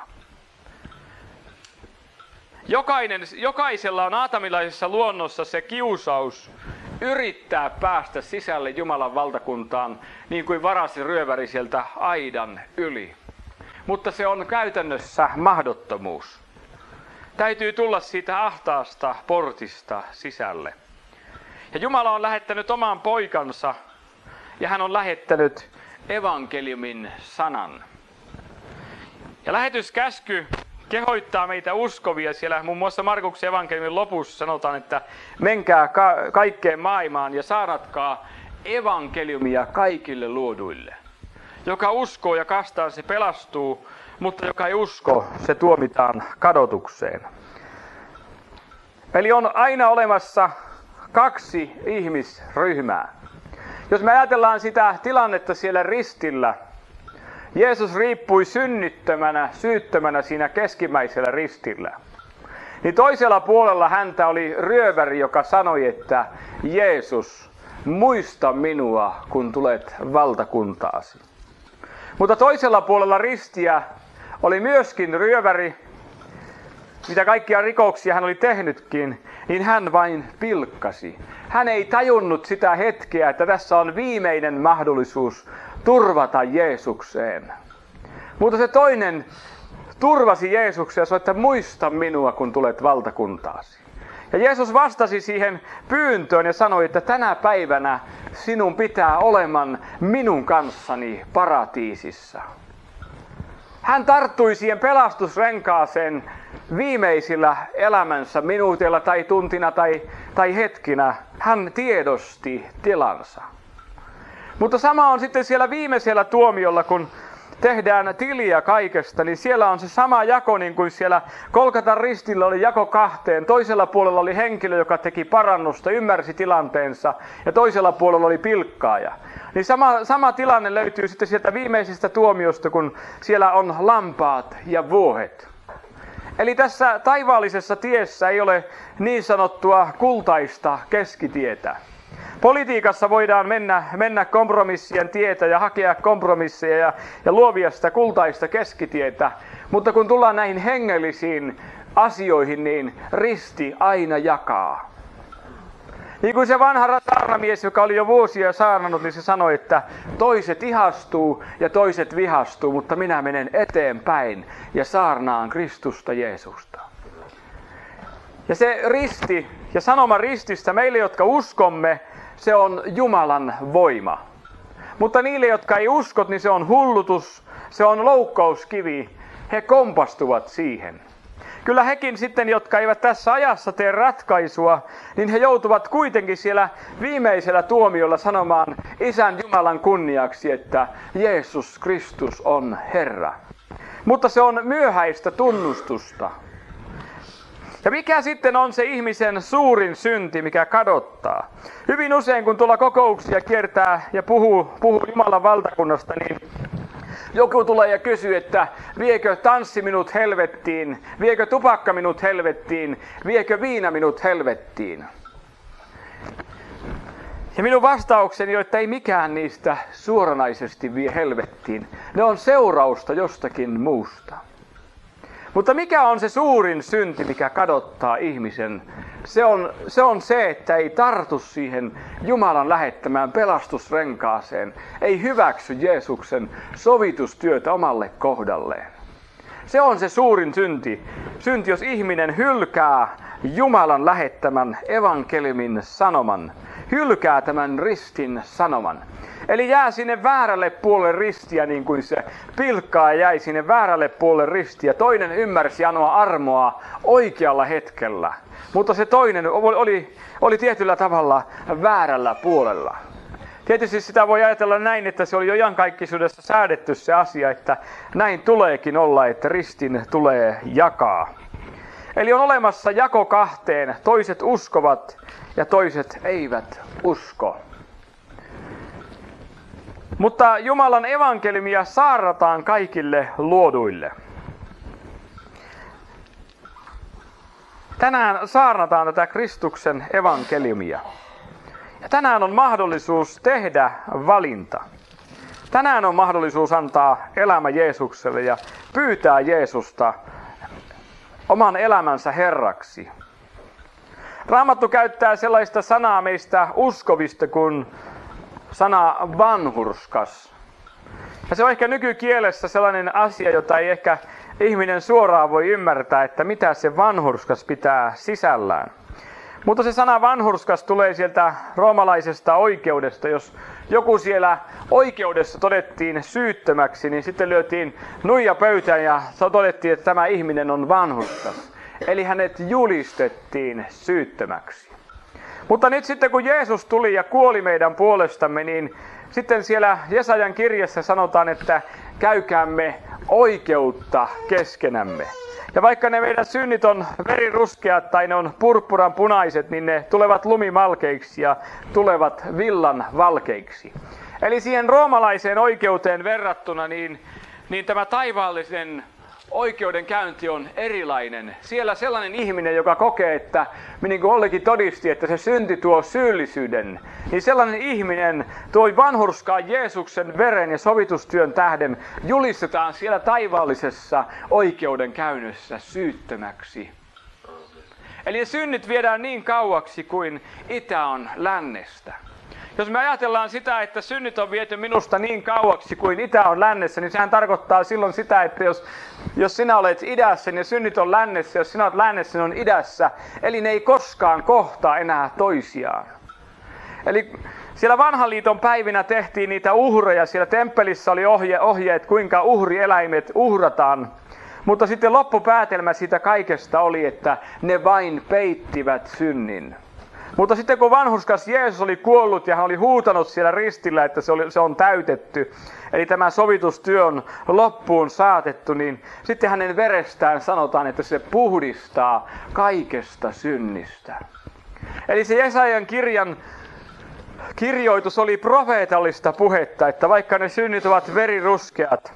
Jokainen, jokaisella on aatamilaisessa luonnossa se kiusaus yrittää päästä sisälle Jumalan valtakuntaan, niin kuin varasi ryöväri sieltä aidan yli. Mutta se on käytännössä mahdottomuus. Täytyy tulla siitä ahtaasta portista sisälle. Ja Jumala on lähettänyt oman poikansa, ja hän on lähettänyt evankeliumin sanan. Ja lähetyskäsky kehoittaa meitä uskovia. Siellä muun muassa Markuksen evankeliumin lopussa sanotaan, että menkää ka- kaikkeen maailmaan ja saarnatkaa evankeliumia kaikille luoduille. Joka uskoo ja kastaa, se pelastuu, mutta joka ei usko, se tuomitaan kadotukseen. Eli on aina olemassa kaksi ihmisryhmää. Jos me ajatellaan sitä tilannetta siellä ristillä, Jeesus riippui synnittömänä, syyttömänä siinä keskimmäisellä ristillä. Niin toisella puolella häntä oli ryöväri, joka sanoi, että Jeesus, muista minua, kun tulet valtakuntaasi. Mutta toisella puolella ristiä oli myöskin ryöväri, mitä kaikkia rikoksia hän oli tehnytkin, niin hän vain pilkkasi. Hän ei tajunnut sitä hetkeä, että tässä on viimeinen mahdollisuus turvata Jeesukseen. Mutta se toinen turvasi Jeesuksen ja sanoi, että muista minua, kun tulet valtakuntaasi. Ja Jeesus vastasi siihen pyyntöön ja sanoi, että tänä päivänä sinun pitää oleman minun kanssani paratiisissa. Hän tarttui siihen pelastusrenkaaseen viimeisillä elämänsä minuutilla tai tuntina tai, tai hetkinä. Hän tiedosti tilansa. Mutta sama on sitten siellä viimeisellä tuomiolla, kun tehdään tiliä kaikesta, niin siellä on se sama jako niin kuin siellä Golgatan ristillä oli jako kahteen. Toisella puolella oli henkilö, joka teki parannusta, ymmärsi tilanteensa, ja toisella puolella oli pilkkaaja. Niin sama, sama tilanne löytyy sitten sieltä viimeisestä tuomiosta, kun siellä on lampaat ja vuohet. Eli tässä taivaallisessa tiessä ei ole niin sanottua kultaista keskitietä. Politiikassa voidaan mennä, mennä kompromissien tietä ja hakea kompromisseja ja, ja luovia sitä kultaista keskitietä. Mutta kun tullaan näihin hengellisiin asioihin, niin risti aina jakaa. Niin kuin se vanha saarnamies, joka oli jo vuosia saarnannut, niin se sanoi, että toiset ihastuu ja toiset vihastuu, mutta minä menen eteenpäin ja saarnaan Kristusta Jeesusta. Ja se risti ja sanoma rististä meille, jotka uskomme, se on Jumalan voima. Mutta niille, jotka ei usko, niin se on hullutus, se on loukkauskivi. He kompastuvat siihen. Kyllä hekin sitten, jotka eivät tässä ajassa tee ratkaisua, niin he joutuvat kuitenkin siellä viimeisellä tuomiolla sanomaan Isän Jumalan kunniaksi, että Jeesus Kristus on Herra. Mutta se on myöhäistä tunnustusta. Ja mikä sitten on se ihmisen suurin synti, mikä kadottaa? Hyvin usein, kun tuolla kokouksia kiertää ja puhuu, puhuu Jumalan valtakunnasta, niin joku tulee ja kysyy, että viekö tanssi minut helvettiin, viekö tupakka minut helvettiin, viekö viina minut helvettiin. Ja minun vastaukseni on, että ei mikään niistä suoranaisesti vie helvettiin. Ne on seurausta jostakin muusta. Mutta mikä on se suurin synti, mikä kadottaa ihmisen? Se on, se on se, että ei tartu siihen Jumalan lähettämään pelastusrenkaaseen. Ei hyväksy Jeesuksen sovitustyötä omalle kohdalleen. Se on se suurin synti. Synti, jos ihminen hylkää Jumalan lähettämän evankeliumin sanoman. Hylkää tämän ristin sanoman. Eli jää sinne väärälle puolelle ristiä, niin kuin se pilkkaa jäi sinne väärälle puolelle ristiä. Toinen ymmärsi anoa armoa oikealla hetkellä. Mutta se toinen oli, oli tietyllä tavalla väärällä puolella. Tietysti sitä voi ajatella näin, että se oli jo iankaikkisuudessa säädetty se asia, että näin tuleekin olla, että ristin tulee jakaa. Eli on olemassa jako kahteen, toiset uskovat ja toiset eivät usko. Mutta Jumalan evankeliumia saarnataan kaikille luoduille. Tänään saarnataan tätä Kristuksen evankeliumia. Ja tänään on mahdollisuus tehdä valinta. Tänään on mahdollisuus antaa elämä Jeesukselle ja pyytää Jeesusta oman elämänsä Herraksi. Raamattu käyttää sellaista sanaa meistä uskovista kuin sana vanhurskas. Ja se on ehkä nykykielessä sellainen asia, jota ei ehkä ihminen suoraan voi ymmärtää, että mitä se vanhurskas pitää sisällään. Mutta se sana vanhurskas tulee sieltä roomalaisesta oikeudesta. Jos joku siellä oikeudessa todettiin syyttömäksi, niin sitten lyötiin nuija pöytään ja todettiin, että tämä ihminen on vanhurskas. Eli hänet julistettiin syyttömäksi. Mutta nyt sitten kun Jeesus tuli ja kuoli meidän puolestamme, niin sitten siellä Jesajan kirjassa sanotaan, että käykäämme oikeutta keskenämme. Ja vaikka ne meidän synnit on veriruskeat tai ne on purppuran punaiset, niin ne tulevat lumimalkeiksi ja tulevat villan valkeiksi. Eli siihen roomalaiseen oikeuteen verrattuna, niin, niin tämä taivaallinen oikeudenkäynti on erilainen. Siellä sellainen ihminen, joka kokee, että niin kuin Ollekin todisti, että se synti tuo syyllisyyden, niin sellainen ihminen tuo vanhurskaan Jeesuksen veren ja sovitustyön tähden julistetaan siellä taivaallisessa oikeudenkäynnissä syyttömäksi. Eli synnit viedään niin kauaksi kuin itä on lännestä. Jos me ajatellaan sitä, että synnit on viety minusta niin kauaksi kuin itä on lännessä, niin sehän tarkoittaa silloin sitä, että jos, jos sinä olet idässä, niin synnit on lännessä, jos sinä olet lännessä, niin on idässä. Eli ne ei koskaan kohtaa enää toisiaan. Eli siellä vanhan liiton päivinä tehtiin niitä uhreja, siellä temppelissä oli ohje, ohjeet, kuinka uhrieläimet uhrataan. Mutta sitten loppupäätelmä siitä kaikesta oli, että ne vain peittivät synnin. Mutta sitten kun vanhurskas Jeesus oli kuollut ja hän oli huutanut siellä ristillä, että se, oli, se on täytetty, eli tämä sovitustyö on loppuun saatettu, niin sitten hänen verestään sanotaan, että se puhdistaa kaikesta synnistä. Eli se Jesajan kirjan kirjoitus oli profeetallista puhetta, että vaikka ne synnit ovat veriruskeat,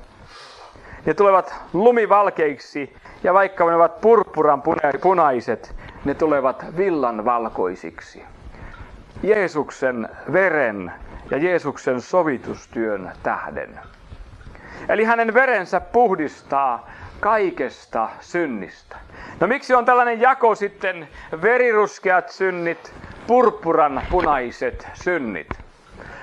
ne tulevat lumivalkeiksi, ja vaikka ne ovat purppuran punaiset, ne tulevat villan valkoisiksi. Jeesuksen veren ja Jeesuksen sovitustyön tähden. Eli hänen verensä puhdistaa kaikesta synnistä. No miksi on tällainen jako sitten veriruskeat synnit, purppuran punaiset synnit?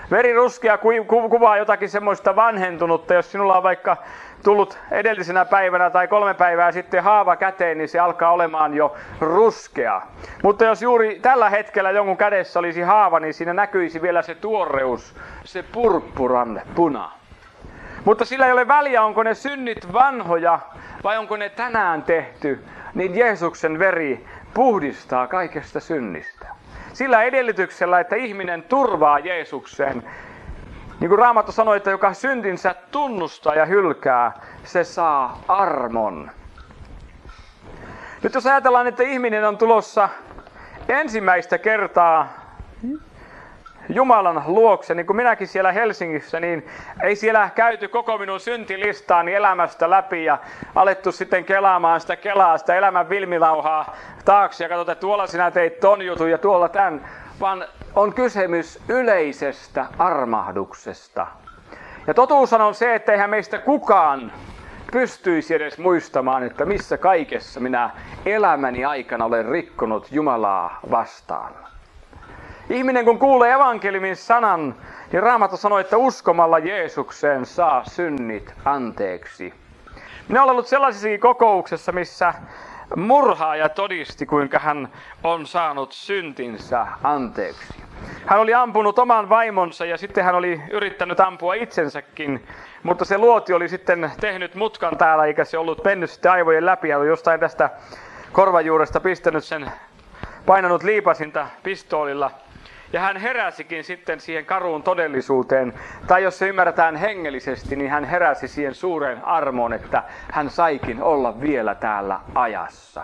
Veriruskea kuvaa jotakin semmoista vanhentunutta. Jos sinulla on vaikka tullut edellisenä päivänä tai kolme päivää sitten haava käteen, niin se alkaa olemaan jo ruskea. Mutta jos juuri tällä hetkellä jonkun kädessä olisi haava, niin siinä näkyisi vielä se tuoreus, se purppuran puna. Mutta sillä ei ole väliä, onko ne synnit vanhoja vai onko ne tänään tehty, niin Jeesuksen veri puhdistaa kaikesta synnistä. Sillä edellytyksellä, että ihminen turvaa Jeesukseen. Niin kuin Raamattu sanoi, että joka syntinsä tunnustaa ja hylkää, se saa armon. Nyt jos ajatellaan, että ihminen on tulossa ensimmäistä kertaa Jumalan luokse, niin kuin minäkin siellä Helsingissä, niin ei siellä käyty koko minun syntilistaani elämästä läpi ja alettu sitten kelaamaan sitä kelaa, sitä elämän vilmilauhaa taakse ja katsotaan, että tuolla sinä teit ton jutun ja tuolla tämän, vaan on kysymys yleisestä armahduksesta. Ja totuus on se, että eihän meistä kukaan pystyisi edes muistamaan, että missä kaikessa minä elämäni aikana olen rikkonut Jumalaa vastaan. Ihminen kun kuulee evankeliumin sanan, niin Raamattu sanoo, että uskomalla Jeesukseen saa synnit anteeksi. Minä olen ollut sellaisessakin kokouksessa, missä murhaaja todisti, kuinka hän on saanut syntinsä anteeksi. Hän oli ampunut oman vaimonsa ja sitten hän oli yrittänyt ampua itsensäkin, mutta se luoti oli sitten tehnyt mutkan täällä eikä se ollut mennyt sitten aivojen läpi. Hän oli jostain tästä korvajuuresta pistänyt sen, painanut liipasinta pistoolilla. Ja hän heräsikin sitten siihen karuun todellisuuteen, tai jos se ymmärretään hengellisesti, niin hän heräsi siihen suureen armoon, että hän saikin olla vielä täällä ajassa.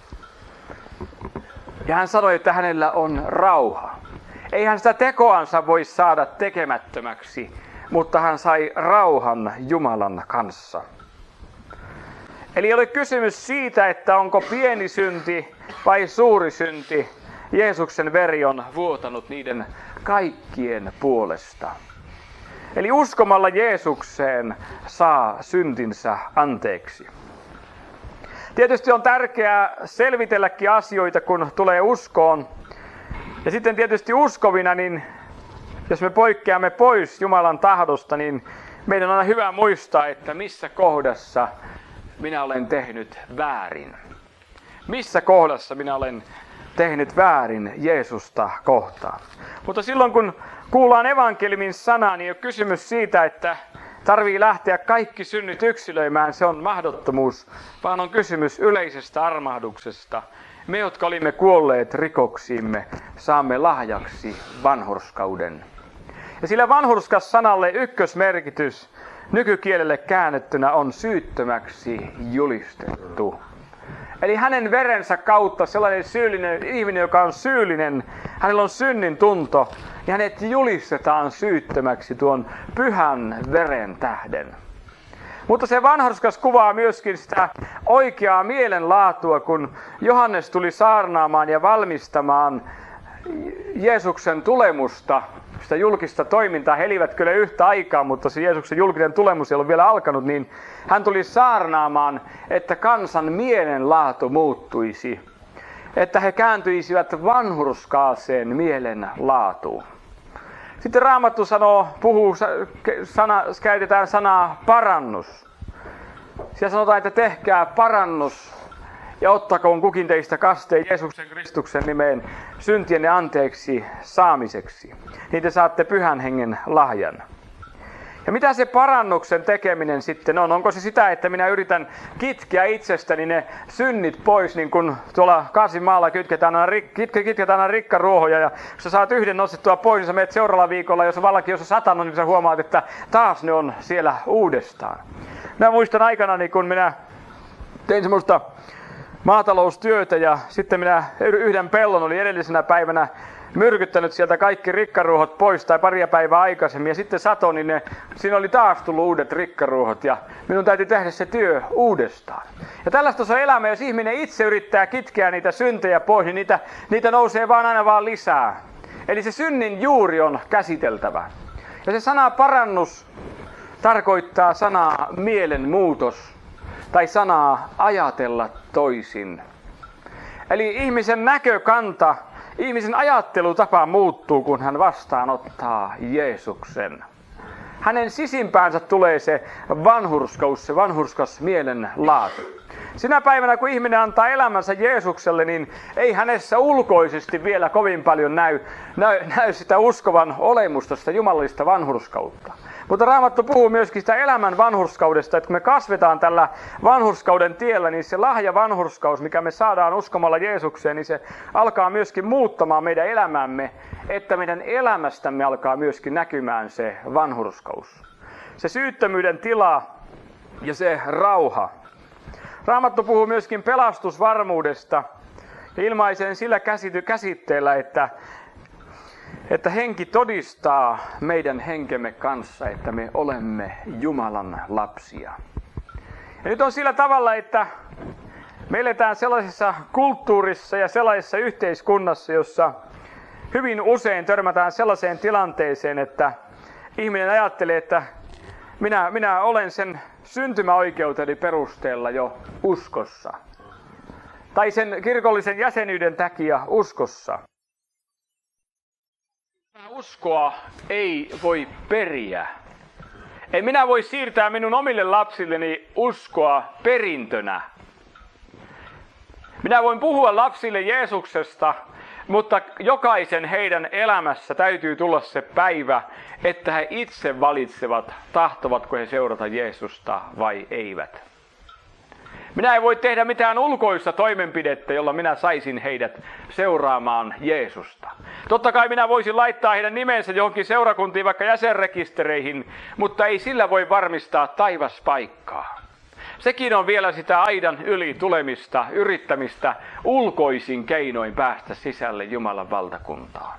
Ja hän sanoi, että hänellä on rauha. Ei hän sitä tekoansa voi saada tekemättömäksi, mutta hän sai rauhan Jumalan kanssa. Eli ei ole kysymys siitä, että onko pieni synti vai suuri synti. Jeesuksen veri on vuotanut niiden kaikkien puolesta. Eli uskomalla Jeesukseen saa syntinsä anteeksi. Tietysti on tärkeää selvitelläkin asioita, kun tulee uskoon. Ja sitten tietysti uskovina, niin jos me poikkeamme pois Jumalan tahdosta, niin meidän on aina hyvä muistaa, että missä kohdassa minä olen tehnyt väärin. Missä kohdassa minä olen tehnyt väärin Jeesusta kohtaan. Mutta silloin kun kuullaan evankeliumin sanaa, niin ei ole kysymys siitä, että tarvii lähteä kaikki synnit yksilöimään, se on mahdottomuus, vaan on kysymys yleisestä armahduksesta. Me, jotka olimme kuolleet rikoksiimme, saamme lahjaksi vanhurskauden. Ja sillä vanhurskas-sanalle ykkösmerkitys nykykielelle käännettynä on syyttömäksi julistettu. Eli hänen verensä kautta sellainen syyllinen ihminen, joka on syyllinen, hänellä on synnin tunto, ja hänet julistetaan syyttömäksi tuon pyhän veren tähden. Mutta se vanhurskas kuvaa myöskin sitä oikeaa mielenlaatua, kun Johannes tuli saarnaamaan ja valmistamaan Jeesuksen tulemusta, sitä julkista toimintaa. He elivät kyllä yhtä aikaa, mutta se Jeesuksen julkinen tulemus ei ollut vielä alkanut, niin hän tuli saarnaamaan, että kansan mielenlaatu muuttuisi. Että he kääntyisivät vanhurskaaseen mielenlaatuun. Sitten Raamattu sanoo, puhuu, sana, käytetään sanaa parannus. Siellä sanotaan, että tehkää parannus ja ottakoon kukin teistä kasteen Jeesuksen Kristuksen nimeen syntienne anteeksi saamiseksi. Niin te saatte pyhän hengen lahjan. Ja mitä se parannuksen tekeminen sitten on? Onko se sitä, että minä yritän kitkeä itsestäni ne synnit pois, niin kuin tuolla Kaasinmaalla kytketään aina, kitketään aina rikkaruohoja, ja kun sä saat yhden nostettua pois, niin sä menet seuraavalla viikolla, jos vallakin jos on satanut, niin sä huomaat, että taas ne on siellä uudestaan. Mä muistan aikanani, kun minä tein semmoista maataloustyötä, ja sitten minä yhden pellon oli edellisenä päivänä myrkyttänyt sieltä kaikki rikkaruohot pois tai paria päivää aikaisemmin ja sitten sato, niin ne, siinä oli taas tullut uudet rikkaruohot ja minun täytyy tehdä se työ uudestaan. Ja tällaista se on elämä, jos ihminen itse yrittää kitkeä niitä syntejä pois, niin niitä, niitä nousee vaan aina vaan lisää. Eli se synnin juuri on käsiteltävä. Ja se sana parannus tarkoittaa sanaa mielenmuutos tai sanaa ajatella toisin. Eli ihmisen näkökanta ihmisen ajattelutapa muuttuu, kun hän vastaanottaa Jeesuksen. Hänen sisimpäänsä tulee se vanhurskaus, se vanhurskas mielenlaatu. Sinä päivänä, kun ihminen antaa elämänsä Jeesukselle, niin ei hänessä ulkoisesti vielä kovin paljon näy, näy, näy sitä uskovan olemusta, sitä jumalallista vanhurskautta. Mutta Raamattu puhuu myöskin sitä elämän vanhurskaudesta, että kun me kasvetaan tällä vanhurskauden tiellä, niin se lahja vanhurskaus, mikä me saadaan uskomalla Jeesukseen, niin se alkaa myöskin muuttamaan meidän elämämme, että meidän elämästämme alkaa myöskin näkymään se vanhurskaus. Se syyttömyyden tila ja se rauha. Raamattu puhuu myöskin pelastusvarmuudesta ja ilmaisen sillä käsitteellä, että, että henki todistaa meidän henkemme kanssa, että me olemme Jumalan lapsia. Ja nyt on sillä tavalla, että me eletään sellaisessa kulttuurissa ja sellaisessa yhteiskunnassa, jossa hyvin usein törmätään sellaiseen tilanteeseen, että ihminen ajattelee, että minä, minä olen sen syntymäoikeuteni perusteella jo uskossa. Tai sen kirkollisen jäsenyyden takia uskossa. Uskoa ei voi periä. En minä voi siirtää minun omille lapsilleni uskoa perintönä. Minä voin puhua lapsille Jeesuksesta, mutta jokaisen heidän elämässä täytyy tulla se päivä, että he itse valitsevat, tahtovatko he seurata Jeesusta vai eivät. Minä en voi tehdä mitään ulkoista toimenpidettä, jolla minä saisin heidät seuraamaan Jeesusta. Totta kai minä voisin laittaa heidän nimensä johonkin seurakuntiin, vaikka jäsenrekistereihin, mutta ei sillä voi varmistaa taivaspaikkaa. Sekin on vielä sitä aidan yli tulemista, yrittämistä ulkoisin keinoin päästä sisälle Jumalan valtakuntaan.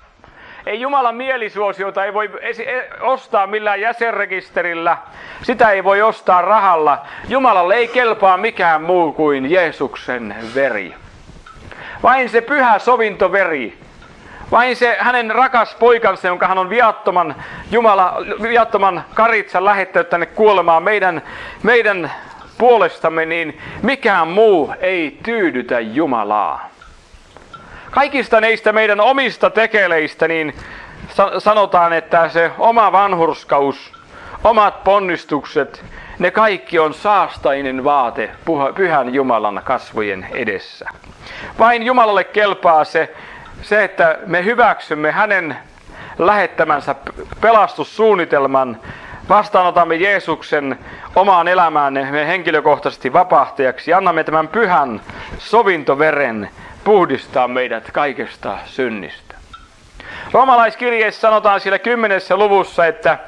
Ei Jumalan mielisuosiota ei voi ostaa millään jäsenrekisterillä, sitä ei voi ostaa rahalla. Jumalalle ei kelpaa mikään muu kuin Jeesuksen veri. Vain se pyhä sovintoveri. Vain se hänen rakas poikansa, jonka hän on viattoman, Jumala, viattoman karitsan lähettänyt tänne kuolemaan meidän, meidän puolestamme, niin mikään muu ei tyydytä Jumalaa. Kaikista neistä meidän omista tekeleistä niin sanotaan, että se oma vanhurskaus, omat ponnistukset, ne kaikki on saastainen vaate pyhän Jumalan kasvojen edessä. Vain Jumalalle kelpaa se, Se, että me hyväksymme hänen lähettämänsä pelastussuunnitelman, vastaanotamme Jeesuksen omaan elämäämme me henkilökohtaisesti vapahtajaksi ja annamme tämän pyhän sovintoveren puhdistaa meidät kaikesta synnistä. Roomalaiskirjeessä sanotaan siellä kymmenessä luvussa, että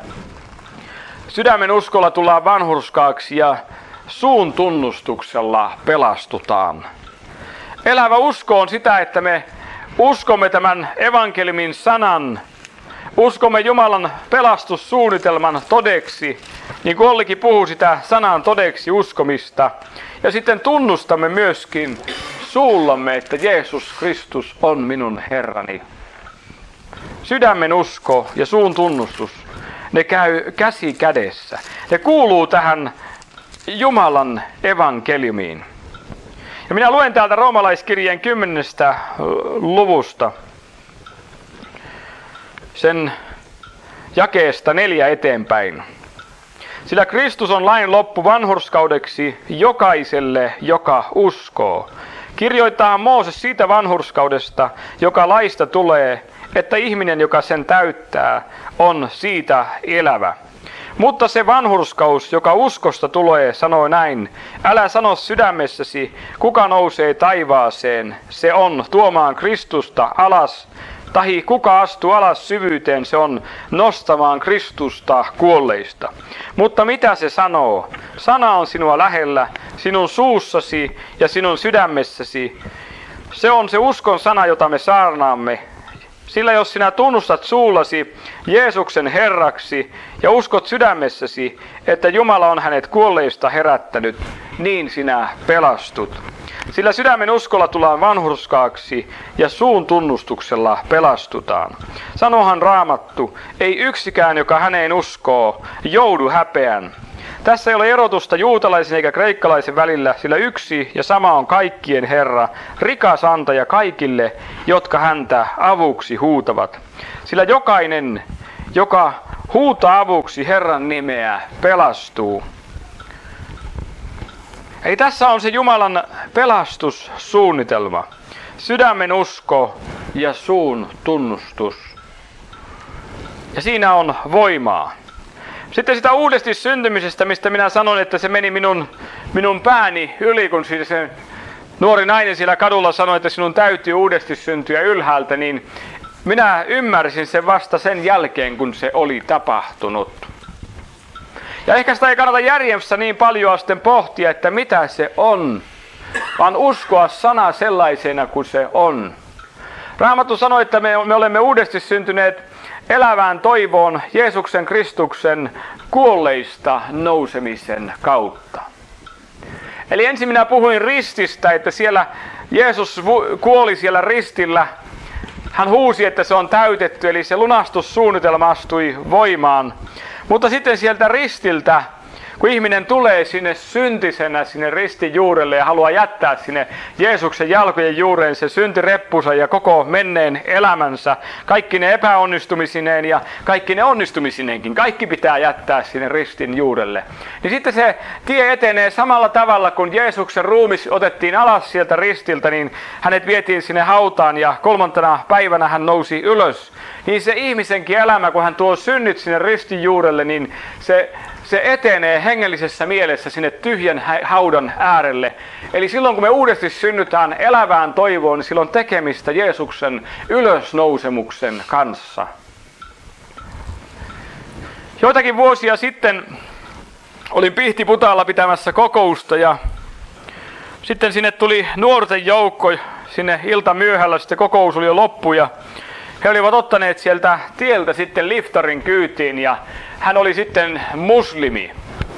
sydämen uskolla tullaan vanhurskaaksi ja suun tunnustuksella pelastutaan. Elävä usko on sitä, että me uskomme tämän evankeliumin sanan, uskomme Jumalan pelastussuunnitelman todeksi, niin kuin Ollikin puhuu sitä sanan todeksi uskomista. Ja sitten tunnustamme myöskin suullamme, että Jeesus Kristus on minun Herrani. Sydämen usko ja suun tunnustus, ne käy käsi kädessä. Ne kuuluu tähän Jumalan evankeliumiin. Ja minä luen täältä roomalaiskirjeen kymmenestä luvusta, sen jakeesta neljä eteenpäin. Sillä Kristus on lain loppu vanhurskaudeksi jokaiselle, joka uskoo. Kirjoittaa Mooses siitä vanhurskaudesta, joka laista tulee, että ihminen, joka sen täyttää, on siitä elävä. Mutta se vanhurskaus, joka uskosta tulee, sanoo näin, älä sano sydämessäsi, kuka nousee taivaaseen, se on tuomaan Kristusta alas, tahi kuka astuu alas syvyyteen, se on nostamaan Kristusta kuolleista. Mutta mitä se sanoo? Sana on sinua lähellä, sinun suussasi ja sinun sydämessäsi. Se on se uskon sana, jota me saarnaamme. Sillä jos sinä tunnustat suullasi Jeesuksen Herraksi ja uskot sydämessäsi, että Jumala on hänet kuolleista herättänyt, niin sinä pelastut. Sillä sydämen uskolla tullaan vanhurskaaksi ja suun tunnustuksella pelastutaan. Sanohan Raamattu, ei yksikään, joka häneen uskoo, joudu häpeän. Tässä ei ole erotusta juutalaisen eikä kreikkalaisen välillä, sillä yksi ja sama on kaikkien Herra, rikas antaja kaikille, jotka häntä avuksi huutavat. Sillä jokainen, joka huutaa avuksi Herran nimeä, pelastuu. Eli tässä on se Jumalan pelastussuunnitelma. Sydämen usko ja suun tunnustus. Ja siinä on voimaa. Sitten sitä uudesti syntymisestä, mistä minä sanon, että se meni minun, minun pääni yli, kun siis se nuori nainen siellä kadulla sanoi, että sinun täytyy uudesti syntyä ylhäältä, niin minä ymmärsin sen vasta sen jälkeen, kun se oli tapahtunut. Ja ehkä sitä ei kannata järjessä niin paljon sitten pohtia, että mitä se on, vaan uskoa sana sellaisena kuin se on. Raamattu sanoi, että me, me olemme uudesti syntyneet elävään toivoon Jeesuksen Kristuksen kuolleista nousemisen kautta. Eli ensin minä puhuin rististä, että siellä Jeesus kuoli siellä ristillä. Hän huusi, että se on täytetty, eli se lunastussuunnitelma astui voimaan. Mutta sitten sieltä ristiltä, kun ihminen tulee sinne syntisenä sinne ristin juurelle ja haluaa jättää sinne Jeesuksen jalkojen juureen se syntireppunsa ja koko menneen elämänsä, kaikki ne epäonnistumisineen ja kaikki ne onnistumisineenkin, kaikki pitää jättää sinne ristin juurelle. Niin sitten se tie etenee samalla tavalla, kun Jeesuksen ruumis otettiin alas sieltä ristiltä, niin hänet vietiin sinne hautaan ja kolmantena päivänä hän nousi ylös. Niin se ihmisenkin elämä, kun hän tuo synnit sinne ristin juurelle, niin se Se etenee hengellisessä mielessä sinne tyhjän haudan äärelle. Eli silloin kun me uudesti synnytään elävään toivoon, niin silloin tekemistä Jeesuksen ylösnousemuksen kanssa. Joitakin vuosia sitten olin Pihtiputaalla pitämässä kokousta ja sitten sinne tuli nuorten joukko sinne iltamyöhällä, sitten kokous oli jo loppu ja he olivat ottaneet sieltä tieltä sitten liftarin kyytiin ja hän oli sitten muslimi.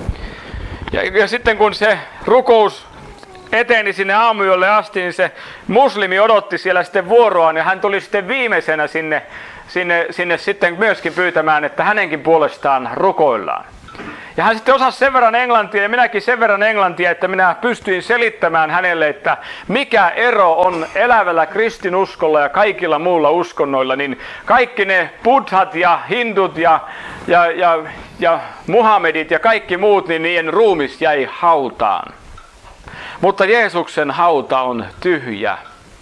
Ja, ja sitten kun se rukous eteni sinne aamuyölle asti, niin se muslimi odotti siellä sitten vuoroaan ja hän tuli sitten viimeisenä sinne, sinne, sinne sitten myöskin pyytämään, että hänenkin puolestaan rukoillaan. Ja hän sitten osasi sen verran englantia ja minäkin sen verran englantia, että minä pystyin selittämään hänelle, että mikä ero on elävällä kristinuskolla ja kaikilla muulla uskonnoilla, niin kaikki ne buddhat ja hindut ja, ja, ja, ja muhammedit ja kaikki muut, niin niiden ruumis jäi hautaan. Mutta Jeesuksen hauta on tyhjä.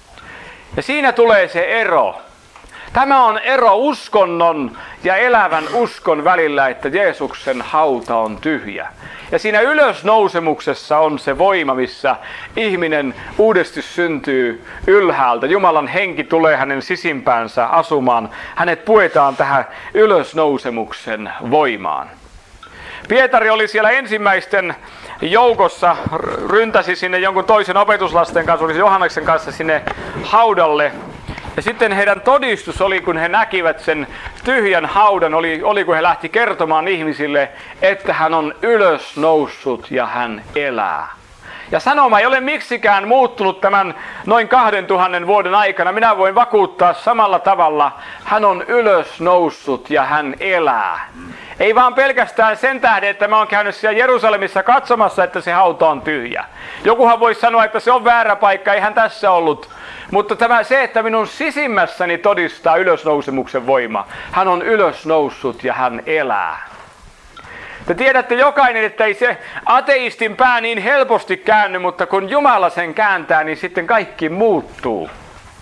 Ja siinä tulee se ero. Tämä on ero uskonnon ja elävän uskon välillä, että Jeesuksen hauta on tyhjä. Ja siinä ylösnousemuksessa on se voima, missä ihminen uudesti syntyy ylhäältä. Jumalan henki tulee hänen sisimpäänsä asumaan. Hänet puetaan tähän ylösnousemuksen voimaan. Pietari oli siellä ensimmäisten joukossa, ryntäsi sinne jonkun toisen opetuslasten kanssa, oli Johanneksen kanssa sinne haudalle. Ja sitten heidän todistus oli, kun he näkivät sen tyhjän haudan, oli, oli kun he lähti kertomaan ihmisille, että hän on ylösnoussut ja hän elää. Ja sanoma ei ole miksikään muuttunut tämän noin kahden tuhannen vuoden aikana. Minä voin vakuuttaa samalla tavalla, hän on ylösnoussut ja hän elää. Ei vaan pelkästään sen tähden, että mä oon käynyt siellä Jerusalemissa katsomassa, että se hauta on tyhjä. Jokuhan voisi sanoa, että se on väärä paikka, eihän tässä ollut. Mutta tämä, se, että minun sisimmässäni todistaa ylösnousemuksen voima. Hän on ylösnoussut ja hän elää. Te tiedätte jokainen, että ei se ateistin pää niin helposti käänny, mutta kun Jumala sen kääntää, niin sitten kaikki muuttuu.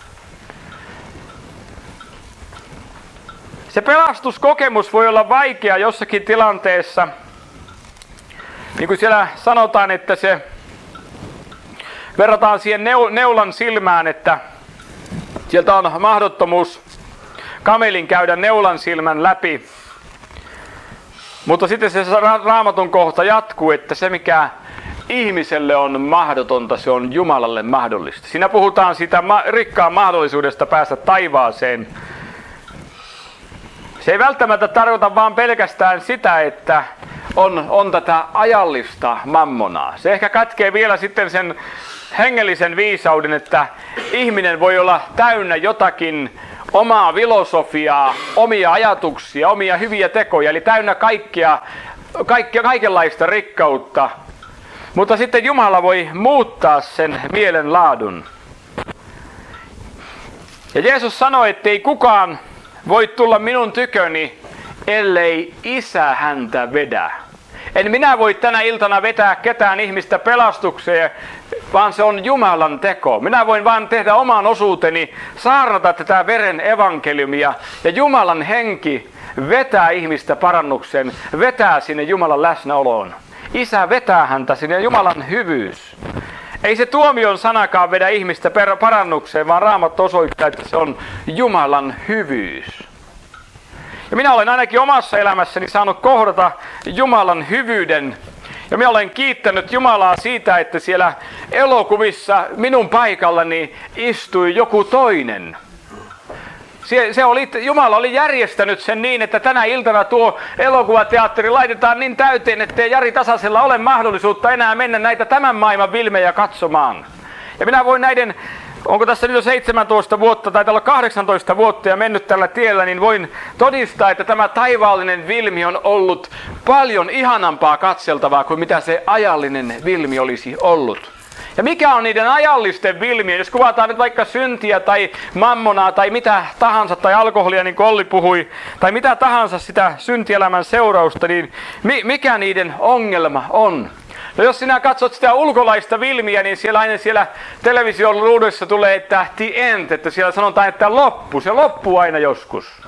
Se pelastuskokemus voi olla vaikea jossakin tilanteessa. Niin kuin siellä sanotaan, että se verrataan siihen neulan silmään, että sieltä on mahdottomuus kamelin käydä neulan silmän läpi. Mutta sitten se Raamatun kohta jatkuu, että se mikä ihmiselle on mahdotonta, se on Jumalalle mahdollista. Siinä puhutaan siitä rikkaan mahdollisuudesta päästä taivaaseen. Se ei välttämättä tarkoita vaan pelkästään sitä, että on, on tätä ajallista mammonaa. Se ehkä kätkee vielä sitten sen hengellisen viisauden, että ihminen voi olla täynnä jotakin omaa filosofiaa, omia ajatuksia, omia hyviä tekoja, eli täynnä kaikkea kaikki, kaikenlaista rikkautta, mutta sitten Jumala voi muuttaa sen mielenlaadun. Ja Jeesus sanoi, että ei kukaan voi tulla minun tyköni, ellei Isä häntä vedä. En minä voi tänä iltana vetää ketään ihmistä pelastukseen, vaan se on Jumalan teko. Minä voin vain tehdä oman osuuteni, saarnata tätä veren evankeliumia, ja Jumalan henki vetää ihmistä parannukseen, vetää sinne Jumalan läsnäoloon. Isä vetää häntä sinne, Jumalan hyvyys. Ei se tuomion sanakaan vedä ihmistä parannukseen, vaan Raamattu osoittaa, että se on Jumalan hyvyys. Ja minä olen ainakin omassa elämässäni saanut kohdata Jumalan hyvyyden. Ja minä olen kiittänyt Jumalaa siitä, että siellä elokuvissa minun paikallani istui joku toinen. Se, se oli, Jumala oli järjestänyt sen niin, että tänä iltana tuo elokuvateatteri laitetaan niin täyteen, ettei Jari Tasasella ole mahdollisuutta enää mennä näitä tämän maailman filmejä katsomaan. Ja minä voin näiden, onko tässä nyt jo seitsemäntoista vuotta tai olla kahdeksantoista vuotta ja mennyt tällä tiellä, niin voin todistaa, että tämä taivaallinen filmi on ollut paljon ihanampaa katseltavaa kuin mitä se ajallinen filmi olisi ollut. Ja mikä on niiden ajallisten filmien, jos kuvataan nyt vaikka syntiä tai mammonaa tai mitä tahansa tai alkoholia, niin kuin Olli puhui, tai mitä tahansa sitä syntielämän seurausta, niin mikä niiden ongelma on? No jos sinä katsot sitä ulkolaista filmiä, niin siellä aina siellä television ruudussa tulee, että the end, että siellä sanotaan, että loppu, se loppuu aina joskus.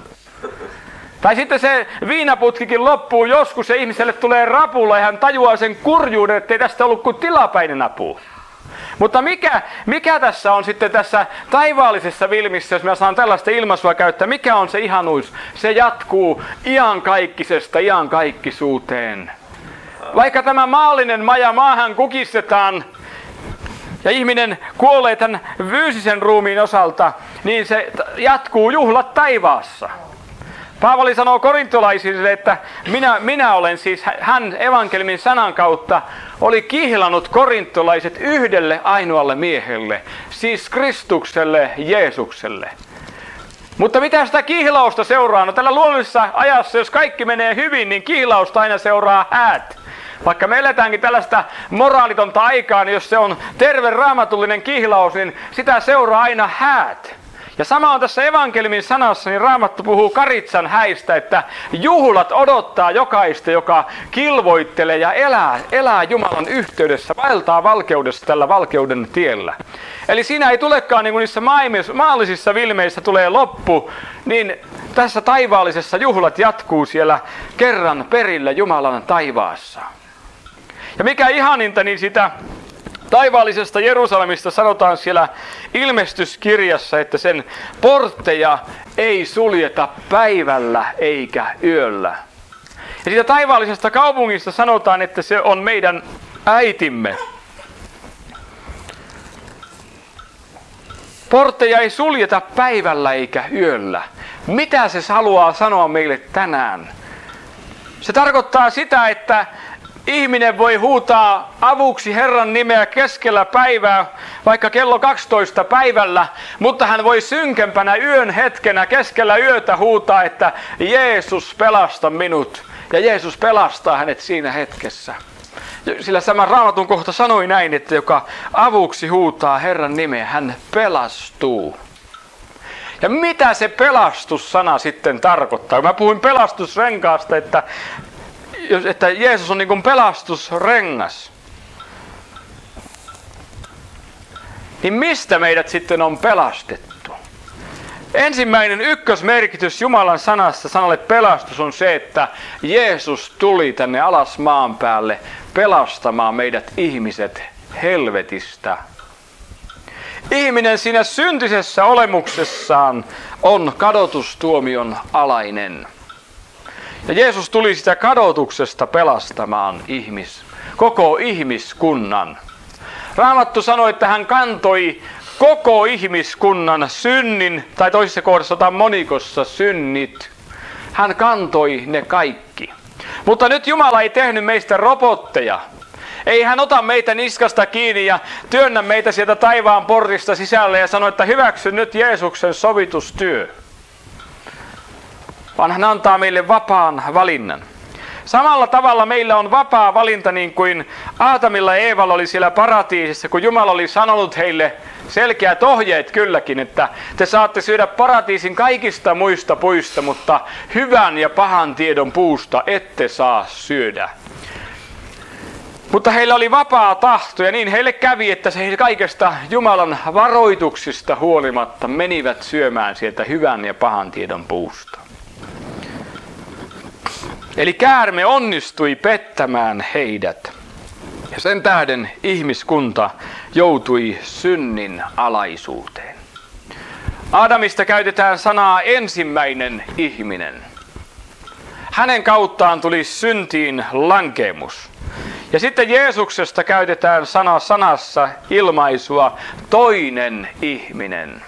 Tai sitten se viinaputkikin loppuu joskus ja ihmiselle tulee rapulla ja hän tajuaa sen kurjuuden, ettei tästä ollut kuin tilapäinen apu. Mutta mikä, mikä tässä on sitten tässä taivaallisessa filmissä, jos mä saan tällaista ilmaisua käyttää, mikä on se ihanuus? Se jatkuu iankaikkisesta iankaikkisuuteen. Vaikka tämä maallinen maja maahan kukistetaan ja ihminen kuolee tämän fyysisen ruumiin osalta, niin se jatkuu juhlat taivaassa. Paavali sanoo korintolaisille, että minä, minä olen siis, hän evankeliumin sanan kautta oli kihlannut korintolaiset yhdelle ainoalle miehelle, siis Kristukselle, Jeesukselle. Mutta mitä sitä kihlausta seuraa? No tällä luonnollisessa ajassa, jos kaikki menee hyvin, niin kihlausta aina seuraa häät. Vaikka me eletäänkin tällaista moraalitonta aikaa, niin jos se on terve raamatullinen kihlaus, niin sitä seuraa aina häät. Ja sama on tässä evankeliumin sanassa, niin Raamattu puhuu karitsan häistä, että juhlat odottaa jokaista, joka kilvoittelee ja elää, elää Jumalan yhteydessä, vaeltaa valkeudessa tällä valkeuden tiellä. Eli siinä ei tulekaan niin kuin niissä maallisissa filmeissä tulee loppu, niin tässä taivaallisessa juhlat jatkuu siellä kerran perillä Jumalan taivaassa. Ja mikä ihaninta, niin sitä taivaallisesta Jerusalemista sanotaan siellä ilmestyskirjassa, että sen portteja ei suljeta päivällä eikä yöllä. Ja siitä taivaallisesta kaupungista sanotaan, että se on meidän äitimme. Portteja ei suljeta päivällä eikä yöllä. Mitä se haluaa sanoa meille tänään? Se tarkoittaa sitä, että ihminen voi huutaa avuksi Herran nimeä keskellä päivää, vaikka kello kaksitoista päivällä, mutta hän voi synkempänä yön hetkenä keskellä yötä huutaa, että Jeesus pelasta minut. Ja Jeesus pelastaa hänet siinä hetkessä. Sillä sama Raamatun kohta sanoi näin, että joka avuksi huutaa Herran nimeä, hän pelastuu. Ja mitä se pelastussana sitten tarkoittaa? Mä puhuin pelastusrenkaasta, että että Jeesus on niin kuin pelastusrengas. Niin mistä meidät sitten on pelastettu? Ensimmäinen ykkösmerkitys Jumalan sanassa sanalle pelastus on se, että Jeesus tuli tänne alas maan päälle pelastamaan meidät ihmiset helvetistä. Ihminen siinä syntisessä olemuksessaan on kadotustuomion alainen. Ja Jeesus tuli sitä kadotuksesta pelastamaan ihmis, koko ihmiskunnan. Raamattu sanoi, että hän kantoi koko ihmiskunnan synnin, tai toisessa kohdassa otan monikossa synnit. Hän kantoi ne kaikki. Mutta nyt Jumala ei tehnyt meistä robotteja. Ei hän ota meitä niskasta kiinni ja työnnä meitä sieltä taivaan portista sisälle ja sano, että hyväksy nyt Jeesuksen sovitustyö. Vaan hän antaa meille vapaan valinnan. Samalla tavalla meillä on vapaa valinta, niin kuin Aatamilla ja Eevalla oli siellä paratiisissa, kun Jumala oli sanonut heille selkeät ohjeet kylläkin, että te saatte syödä paratiisin kaikista muista puista, mutta hyvän ja pahan tiedon puusta ette saa syödä. Mutta heillä oli vapaa tahto ja niin heille kävi, että he kaikesta Jumalan varoituksista huolimatta menivät syömään sieltä hyvän ja pahan tiedon puusta. Eli käärme onnistui pettämään heidät. Ja sen tähden ihmiskunta joutui synnin alaisuuteen. Aadamista käytetään sanaa ensimmäinen ihminen. Hänen kauttaan tuli syntiin lankeemus. Ja sitten Jeesuksesta käytetään sana sanassa ilmaisua toinen ihminen.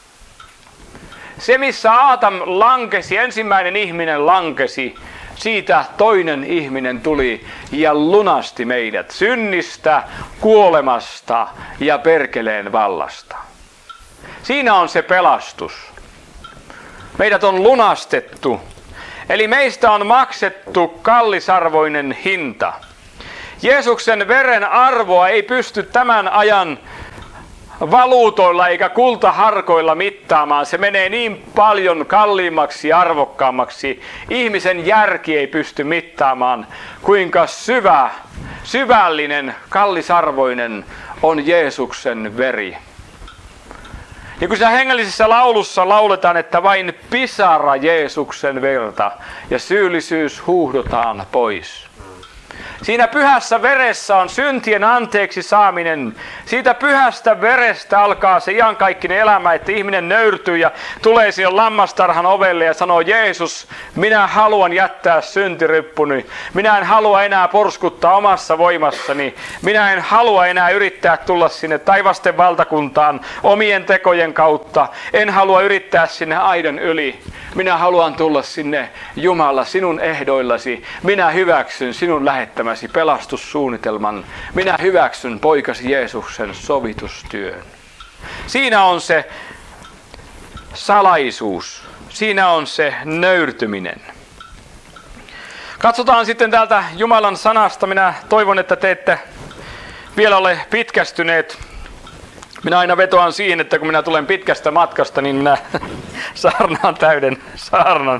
Se missä Aatam lankesi, ensimmäinen ihminen lankesi, siitä toinen ihminen tuli ja lunasti meidät synnistä, kuolemasta ja perkeleen vallasta. Siinä on se pelastus. Meidät on lunastettu. Eli meistä on maksettu kallisarvoinen hinta. Jeesuksen veren arvoa ei pysty tämän ajan valuutoilla eikä kultaharkoilla mittaamaan. Se menee niin paljon kalliimmaksi ja arvokkaammaksi. Ihmisen järki ei pysty mittaamaan, kuinka syvä, syvällinen, kallisarvoinen on Jeesuksen veri. Ja kun se hengellisessä laulussa lauletaan, että vain pisara Jeesuksen verta ja syyllisyys huuhdotaan pois. Siinä pyhässä veressä on syntien anteeksi saaminen. Siitä pyhästä verestä alkaa se iankaikkinen elämä, että ihminen nöyrtyy ja tulee sinne lammastarhan ovelle ja sanoo, Jeesus, minä haluan jättää syntiryppuni. Minä en halua enää porskuttaa omassa voimassani. Minä en halua enää yrittää tulla sinne taivasten valtakuntaan omien tekojen kautta. En halua yrittää sinne aidon yli. Minä haluan tulla sinne, Jumala, sinun ehdoillasi. Minä hyväksyn sinun lähettämäsi pelastussuunnitelman. Minä hyväksyn poikasi Jeesuksen sovitustyön. Siinä on se salaisuus. Siinä on se nöyrtyminen. Katsotaan sitten täältä Jumalan sanasta. Minä toivon, että te ette vielä ole pitkästyneet. Minä aina vetoan siihen, että kun minä tulen pitkästä matkasta, niin minä saarnaan täyden saarnan.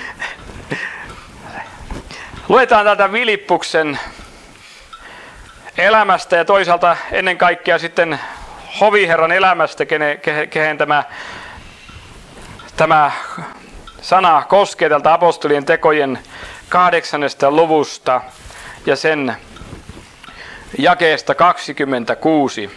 Luetaan täältä Filippuksen elämästä ja toisaalta ennen kaikkea sitten hoviherran elämästä, kehen tämä, tämä sana koskee tältä apostolien tekojen kahdeksannesta luvusta ja sen jakeesta kaksikymmentäkuusi.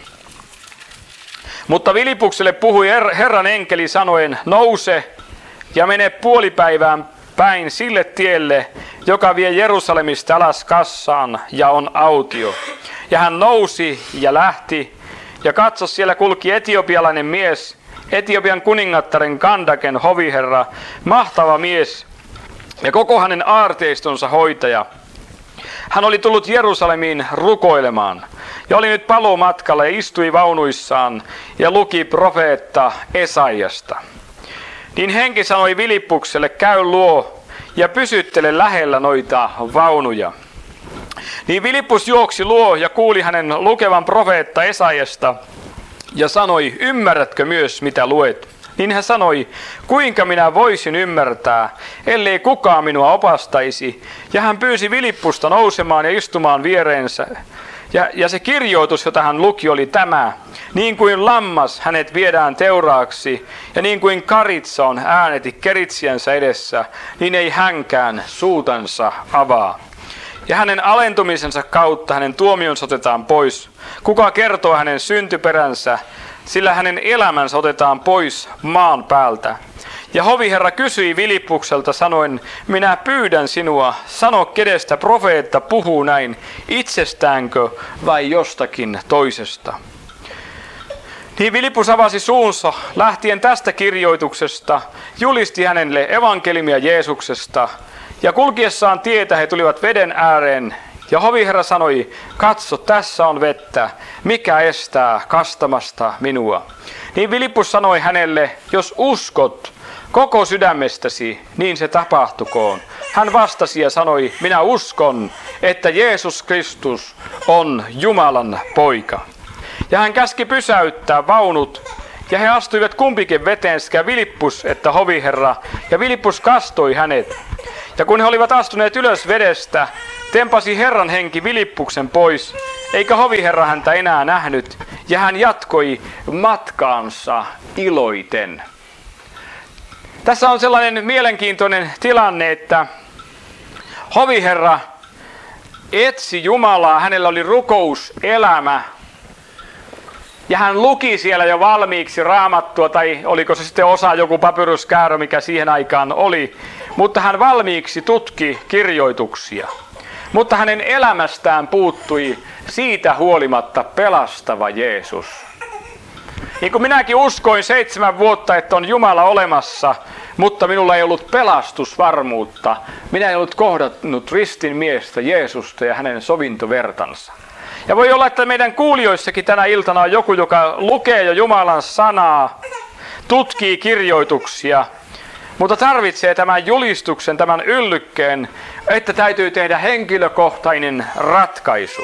Mutta Filippukselle puhui Herran enkeli sanoen, nouse ja mene puolipäivään päin sille tielle, joka vie Jerusalemista alas Kassaan ja on autio. Ja hän nousi ja lähti, ja katso, siellä kulki etiopialainen mies, Etiopian kuningattaren Kandaken hoviherra, mahtava mies, ja koko hänen aarteistonsa hoitaja. Hän oli tullut Jerusalemiin rukoilemaan, ja oli nyt paluumatkalla ja istui vaunuissaan, ja luki profeetta Esaiasta. Niin henki sanoi Filippukselle, käy luo, ja pysyttele lähellä noita vaunuja. Niin Filippus juoksi luo ja kuuli hänen lukevan profeetta Esaiasta ja sanoi, ymmärrätkö myös mitä luet? Niin hän sanoi, kuinka minä voisin ymmärtää, ellei kukaan minua opastaisi. Ja hän pyysi Filippusta nousemaan ja istumaan viereensä. Ja, ja se kirjoitus, jota hän luki, oli tämä. Niin kuin lammas hänet viedään teuraaksi, ja niin kuin karitsa on ääneti keritsiänsä edessä, niin ei hänkään suutansa avaa. Ja hänen alentumisensa kautta hänen tuomionsa otetaan pois. Kuka kertoo hänen syntyperänsä, sillä hänen elämänsä otetaan pois maan päältä. Ja hoviherra kysyi Filippukselta sanoen, minä pyydän sinua, sano kenestä profeetta puhuu näin, itsestäänkö vai jostakin toisesta. Niin Filippus avasi suunsa, lähtien tästä kirjoituksesta, julisti hänelle evankeliumia Jeesuksesta, ja kulkiessaan tietä he tulivat veden ääreen, ja hoviherra sanoi, katso, tässä on vettä, mikä estää kastamasta minua. Niin Filippus sanoi hänelle, jos uskot, koko sydämestäsi, niin se tapahtukoon. Hän vastasi ja sanoi, minä uskon, että Jeesus Kristus on Jumalan poika. Ja hän käski pysäyttää vaunut, ja he astuivat kumpikin veteen, sekä Filippus että hoviherra, ja Filippus kastoi hänet. Ja kun he olivat astuneet ylös vedestä, tempasi Herran henki Filippuksen pois, eikä hoviherra häntä enää nähnyt, ja hän jatkoi matkaansa iloiten. Tässä on sellainen mielenkiintoinen tilanne, että hoviherra etsi Jumalaa, hänellä oli rukouselämä, ja hän luki siellä jo valmiiksi raamattua, tai oliko se sitten osa joku papyruskäärö, mikä siihen aikaan oli, mutta hän valmiiksi tutki kirjoituksia. Mutta hänen elämästään puuttui siitä huolimatta pelastava Jeesus. Niin kuin minäkin uskoin seitsemän vuotta, että on Jumala olemassa, mutta minulla ei ollut pelastusvarmuutta. Minä en ollut kohdannut ristin miestä Jeesusta ja hänen sovintovertansa. Ja voi olla, että meidän kuulijoissakin tänä iltana on joku, joka lukee jo Jumalan sanaa, tutkii kirjoituksia, mutta tarvitsee tämän julistuksen, tämän yllykkeen, että täytyy tehdä henkilökohtainen ratkaisu.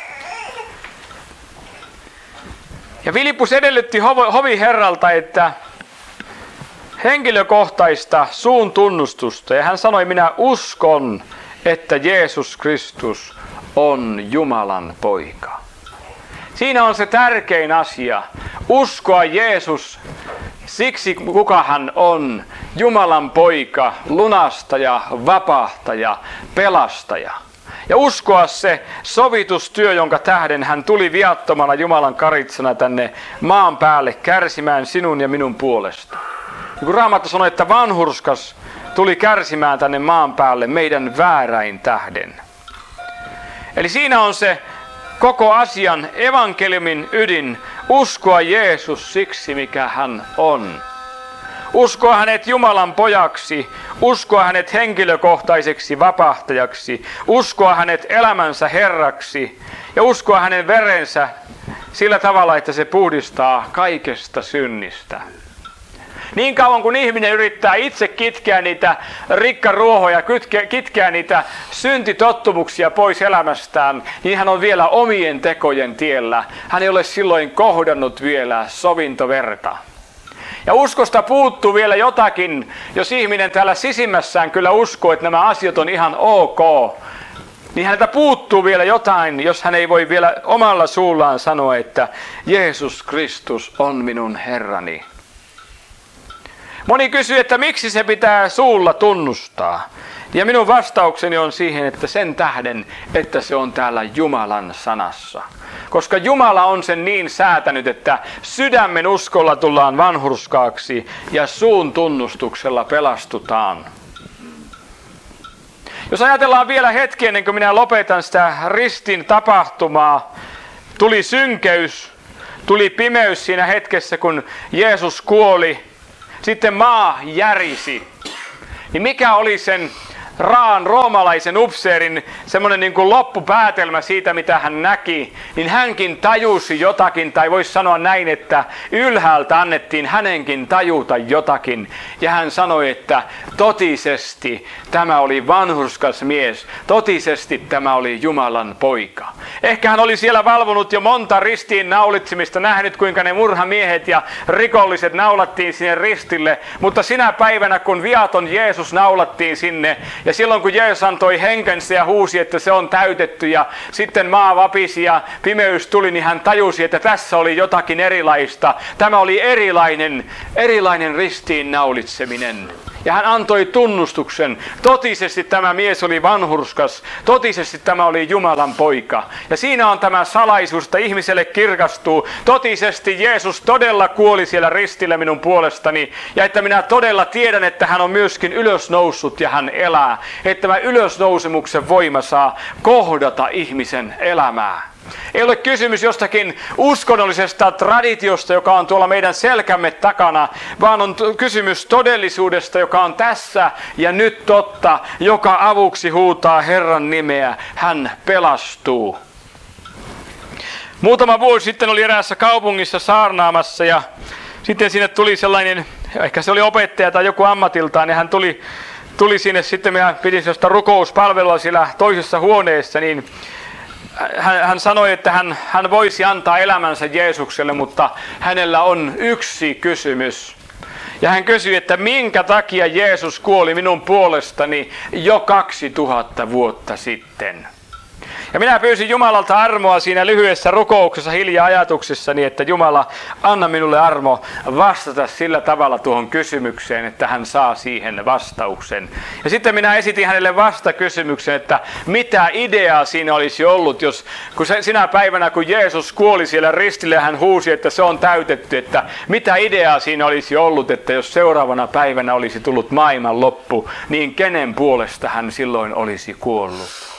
Ja Filippus edellytti hoviherralta, että henkilökohtaista suun tunnustusta, ja hän sanoi, minä uskon, että Jeesus Kristus on Jumalan poika. Siinä on se tärkein asia. Uskoa Jeesus siksi, kuka hän on. Jumalan poika, lunastaja, vapahtaja, pelastaja. Ja uskoa se sovitustyö, jonka tähden hän tuli viattomana Jumalan karitsana tänne maan päälle kärsimään sinun ja minun puolesta. Ja kun Raamattu sanoi, että vanhurskas tuli kärsimään tänne maan päälle meidän vääräin tähden. Eli siinä on se koko asian evankeliumin ydin, uskoa Jeesus siksi, mikä hän on. Uskoa hänet Jumalan pojaksi, uskoa hänet henkilökohtaiseksi vapahtajaksi, uskoa hänet elämänsä Herraksi ja uskoa hänen verensä sillä tavalla, että se puhdistaa kaikesta synnistä. Niin kauan kun ihminen yrittää itse kitkeä niitä rikkaruohoja, kitkeä niitä syntitottumuksia pois elämästään, niin hän on vielä omien tekojen tiellä. Hän ei ole silloin kohdannut vielä sovintoverta. Ja uskosta puuttuu vielä jotakin, jos ihminen täällä sisimmässään kyllä uskoo, että nämä asiat on ihan ok, niin häneltä puuttuu vielä jotain, jos hän ei voi vielä omalla suullaan sanoa, että Jeesus Kristus on minun Herrani. Moni kysyy, että miksi se pitää suulla tunnustaa. Ja minun vastaukseni on siihen, että sen tähden, että se on täällä Jumalan sanassa. Koska Jumala on sen niin säätänyt, että sydämen uskolla tullaan vanhurskaaksi ja suun tunnustuksella pelastutaan. Jos ajatellaan vielä hetki ennen kuin minä lopetan sitä ristin tapahtumaa, tuli synkeys, tuli pimeys siinä hetkessä, kun Jeesus kuoli. Sitten maa järisi. Niin mikä oli sen raan roomalaisen upseerin semmoinen niin kuin loppupäätelmä siitä, mitä hän näki, niin hänkin tajusi jotakin, tai voisi sanoa näin, että ylhäältä annettiin hänenkin tajuta jotakin. Ja hän sanoi, että totisesti tämä oli vanhurskas mies, totisesti tämä oli Jumalan poika. Ehkä hän oli siellä valvonut jo monta ristiin naulitsimista, nähnyt kuinka ne murhamiehet ja rikolliset naulattiin sinne ristille, mutta sinä päivänä, kun viaton Jeesus naulattiin sinne, ja silloin kun Jeesus antoi henkensä ja huusi, että se on täytetty ja sitten maa vapisi ja pimeys tuli, niin hän tajusi, että tässä oli jotakin erilaista. Tämä oli erilainen, erilainen ristiin naulitseminen. Ja hän antoi tunnustuksen. Totisesti tämä mies oli vanhurskas. Totisesti tämä oli Jumalan poika. Ja siinä on tämä salaisuus, että ihmiselle kirkastuu. Totisesti Jeesus todella kuoli siellä ristillä minun puolestani. Ja että minä todella tiedän, että hän on myöskin ylösnoussut ja hän elää. Että tämä ylösnousemuksen voima saa kohdata ihmisen elämää. Ei ole kysymys jostakin uskonnollisesta traditiosta, joka on tuolla meidän selkämme takana, vaan on kysymys todellisuudesta, joka on tässä ja nyt totta, joka avuksi huutaa Herran nimeä. Hän pelastuu. Muutama vuosi sitten oli eräässä kaupungissa saarnaamassa ja sitten sinne tuli sellainen ehkä se oli opettaja tai joku ammatiltaan, ja hän tuli, tuli sinne sitten, mehän pidin sellaista rukouspalvelua siellä toisessa huoneessa, niin hän, hän sanoi, että hän, hän voisi antaa elämänsä Jeesukselle, mutta hänellä on yksi kysymys. Ja hän kysyi, että minkä takia Jeesus kuoli minun puolestani jo kaksituhatta vuotta sitten. Ja minä pyysin Jumalalta armoa siinä lyhyessä rukouksessa hiljaa ajatuksessani, että Jumala, anna minulle armo vastata sillä tavalla tuohon kysymykseen, että hän saa siihen vastauksen. Ja sitten minä esitin hänelle vastakysymyksen, että mitä ideaa siinä olisi ollut, jos kun se, sinä päivänä, kun Jeesus kuoli siellä ristille, hän huusi, että se on täytetty, että mitä ideaa siinä olisi ollut, että jos seuraavana päivänä olisi tullut maailman loppu, niin kenen puolesta hän silloin olisi kuollut?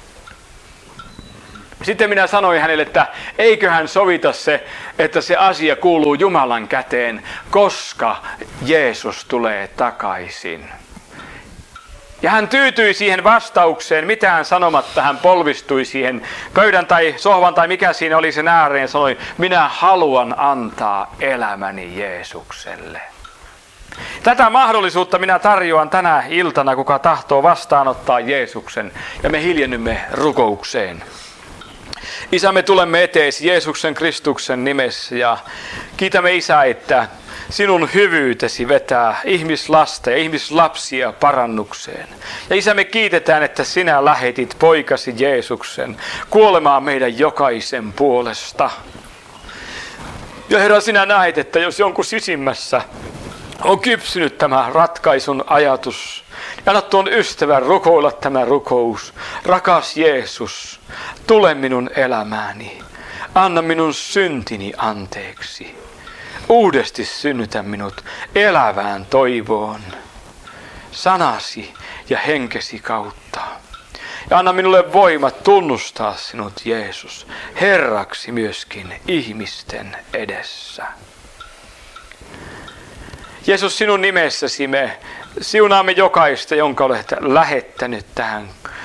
Sitten minä sanoin hänelle, että eiköhän sovita se, että se asia kuuluu Jumalan käteen, koska Jeesus tulee takaisin. Ja hän tyytyi siihen vastaukseen, mitään sanomatta hän polvistui siihen pöydän tai sohvan tai mikä siinä oli sen ääreen ja sanoi, minä haluan antaa elämäni Jeesukselle. Tätä mahdollisuutta minä tarjoan tänä iltana, kuka tahtoo vastaanottaa Jeesuksen, ja me hiljennymme rukoukseen. Isä, me tulemme eteesi Jeesuksen Kristuksen nimessä ja kiitämme Isä, että sinun hyvyytesi vetää ihmislasta ja ihmislapsia parannukseen. Ja Isä, me kiitetään, että sinä lähetit poikasi Jeesuksen kuolemaan meidän jokaisen puolesta. Ja Herra, sinä näet, että jos jonkun sisimmässä on kypsynyt tämä ratkaisun ajatus, anna tuon ystävän rukoilla tämä rukous. Rakas Jeesus, tule minun elämääni. Anna minun syntini anteeksi. Uudesti synnytä minut elävään toivoon. Sanasi ja henkesi kautta. Ja anna minulle voimat tunnustaa sinut, Jeesus, Herraksi myöskin ihmisten edessä. Jeesus, sinun nimessäsi me siunaamme jokaista, jonka olet lähettänyt tähän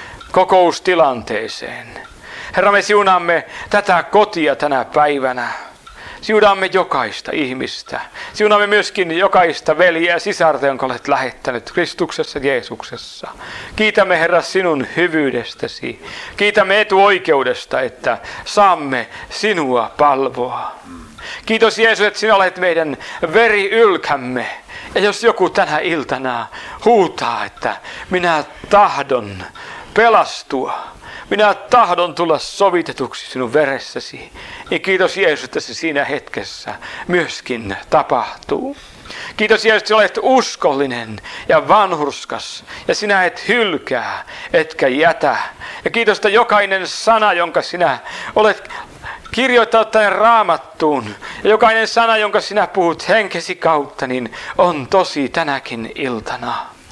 kokoustilanteeseen. Herra, me siunaamme tätä kotia tänä päivänä. Siunaamme jokaista ihmistä. Siunaamme myöskin jokaista veljeä ja sisarta, jonka olet lähettänyt Kristuksessa Jeesuksessa. Kiitämme, Herra, sinun hyvyydestäsi. Kiitämme etuoikeudesta, että saamme sinua palvoa. Kiitos Jeesus, että sinä olet meidän veriylkämme. Ja jos joku tänä iltana huutaa, että minä tahdon pelastua, minä tahdon tulla sovitetuksi sinun veressäsi, niin kiitos Jeesus, että se siinä hetkessä myöskin tapahtuu. Kiitos Jeesus, että sinä olet uskollinen ja vanhurskas ja sinä et hylkää, etkä jätä. Ja kiitos, että jokainen sana, jonka sinä olet kirjoittanut tänne Raamattuun, ja jokainen sana, jonka sinä puhut henkesi kautta, niin on tosi tänäkin iltana.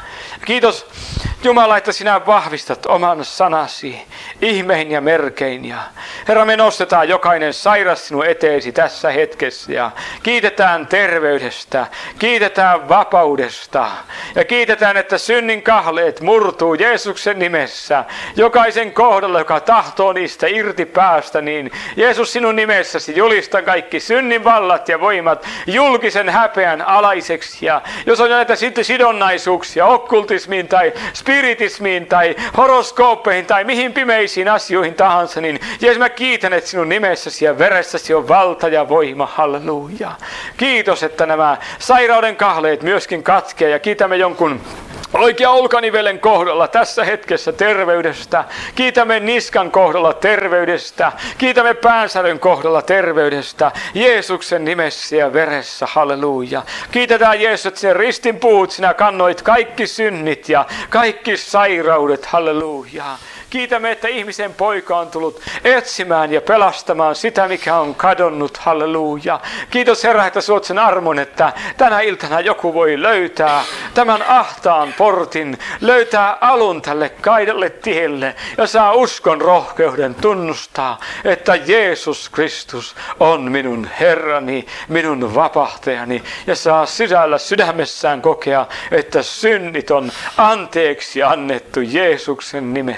Kiitos Jumala, että sinä vahvistat oman sanasi ihmein ja merkein. Ja Herra, me nostetaan jokainen sairas sinun eteesi tässä hetkessä ja kiitetään terveydestä, kiitetään vapaudesta ja kiitetään, että synnin kahleet murtuu Jeesuksen nimessä. Jokaisen kohdalla, joka tahtoo niistä irti päästä, niin Jeesus, sinun nimessäsi julistan kaikki synnin vallat ja voimat julkisen häpeän alaiseksi. Ja jos on näitä sitten sidonnaisuuksia okkultismiin tai spiritismiin tai horoskooppeihin tai mihin pimeisiin asioihin tahansa, niin Jeesus, mä kiitän, että sinun nimessäsi ja veressäsi on valta ja voima. Halleluja. Kiitos, että nämä sairauden kahleet myöskin katkee ja kiitämme jonkun oikea olkanivelen kohdalla tässä hetkessä terveydestä. Kiitämme niskan kohdalla terveydestä. Kiitämme päänsäryn kohdalla terveydestä. Jeesuksen nimessä ja veressä. Halleluja. Kiitetään Jeesus, että sinä ristin puut, sinä kannoit kaikki synnit ja kaikki sairaudet. Halleluja. Kiitämme, että ihmisen poika on tullut etsimään ja pelastamaan sitä, mikä on kadonnut. Halleluja. Kiitos Herra, että suot sen armon, että tänä iltana joku voi löytää tämän ahtaan portin, löytää alun tälle kaidalle tielle ja saa uskon rohkeuden tunnustaa, että Jeesus Kristus on minun Herrani, minun vapahtajani ja saa sisällä sydämessään kokea, että synnit on anteeksi annettu Jeesuksen nimessä ja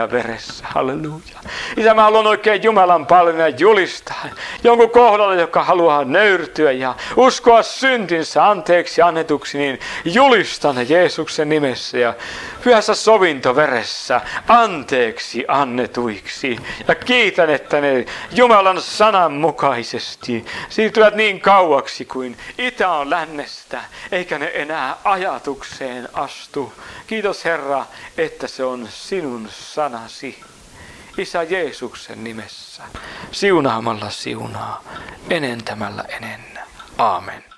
ja veressä. Halleluja. Isä, mä haluan oikein Jumalan palvelua julistaa jonkun kohdalla, joka haluaa nöyrtyä ja uskoa syntinsä anteeksi annetuksi, niin julistan Jeesuksen nimessä ja pyhässä sovintoveressä anteeksi annetuiksi. Ja kiitän, että ne Jumalan sanan mukaisesti siirtyvät niin kauaksi kuin itä on lännestä, eikä ne enää ajatukseen astu. Kiitos Herra, että se on sinun sanasi. Isä Jeesuksen nimessä, siunaamalla siunaa, enentämällä enennä. Aamen.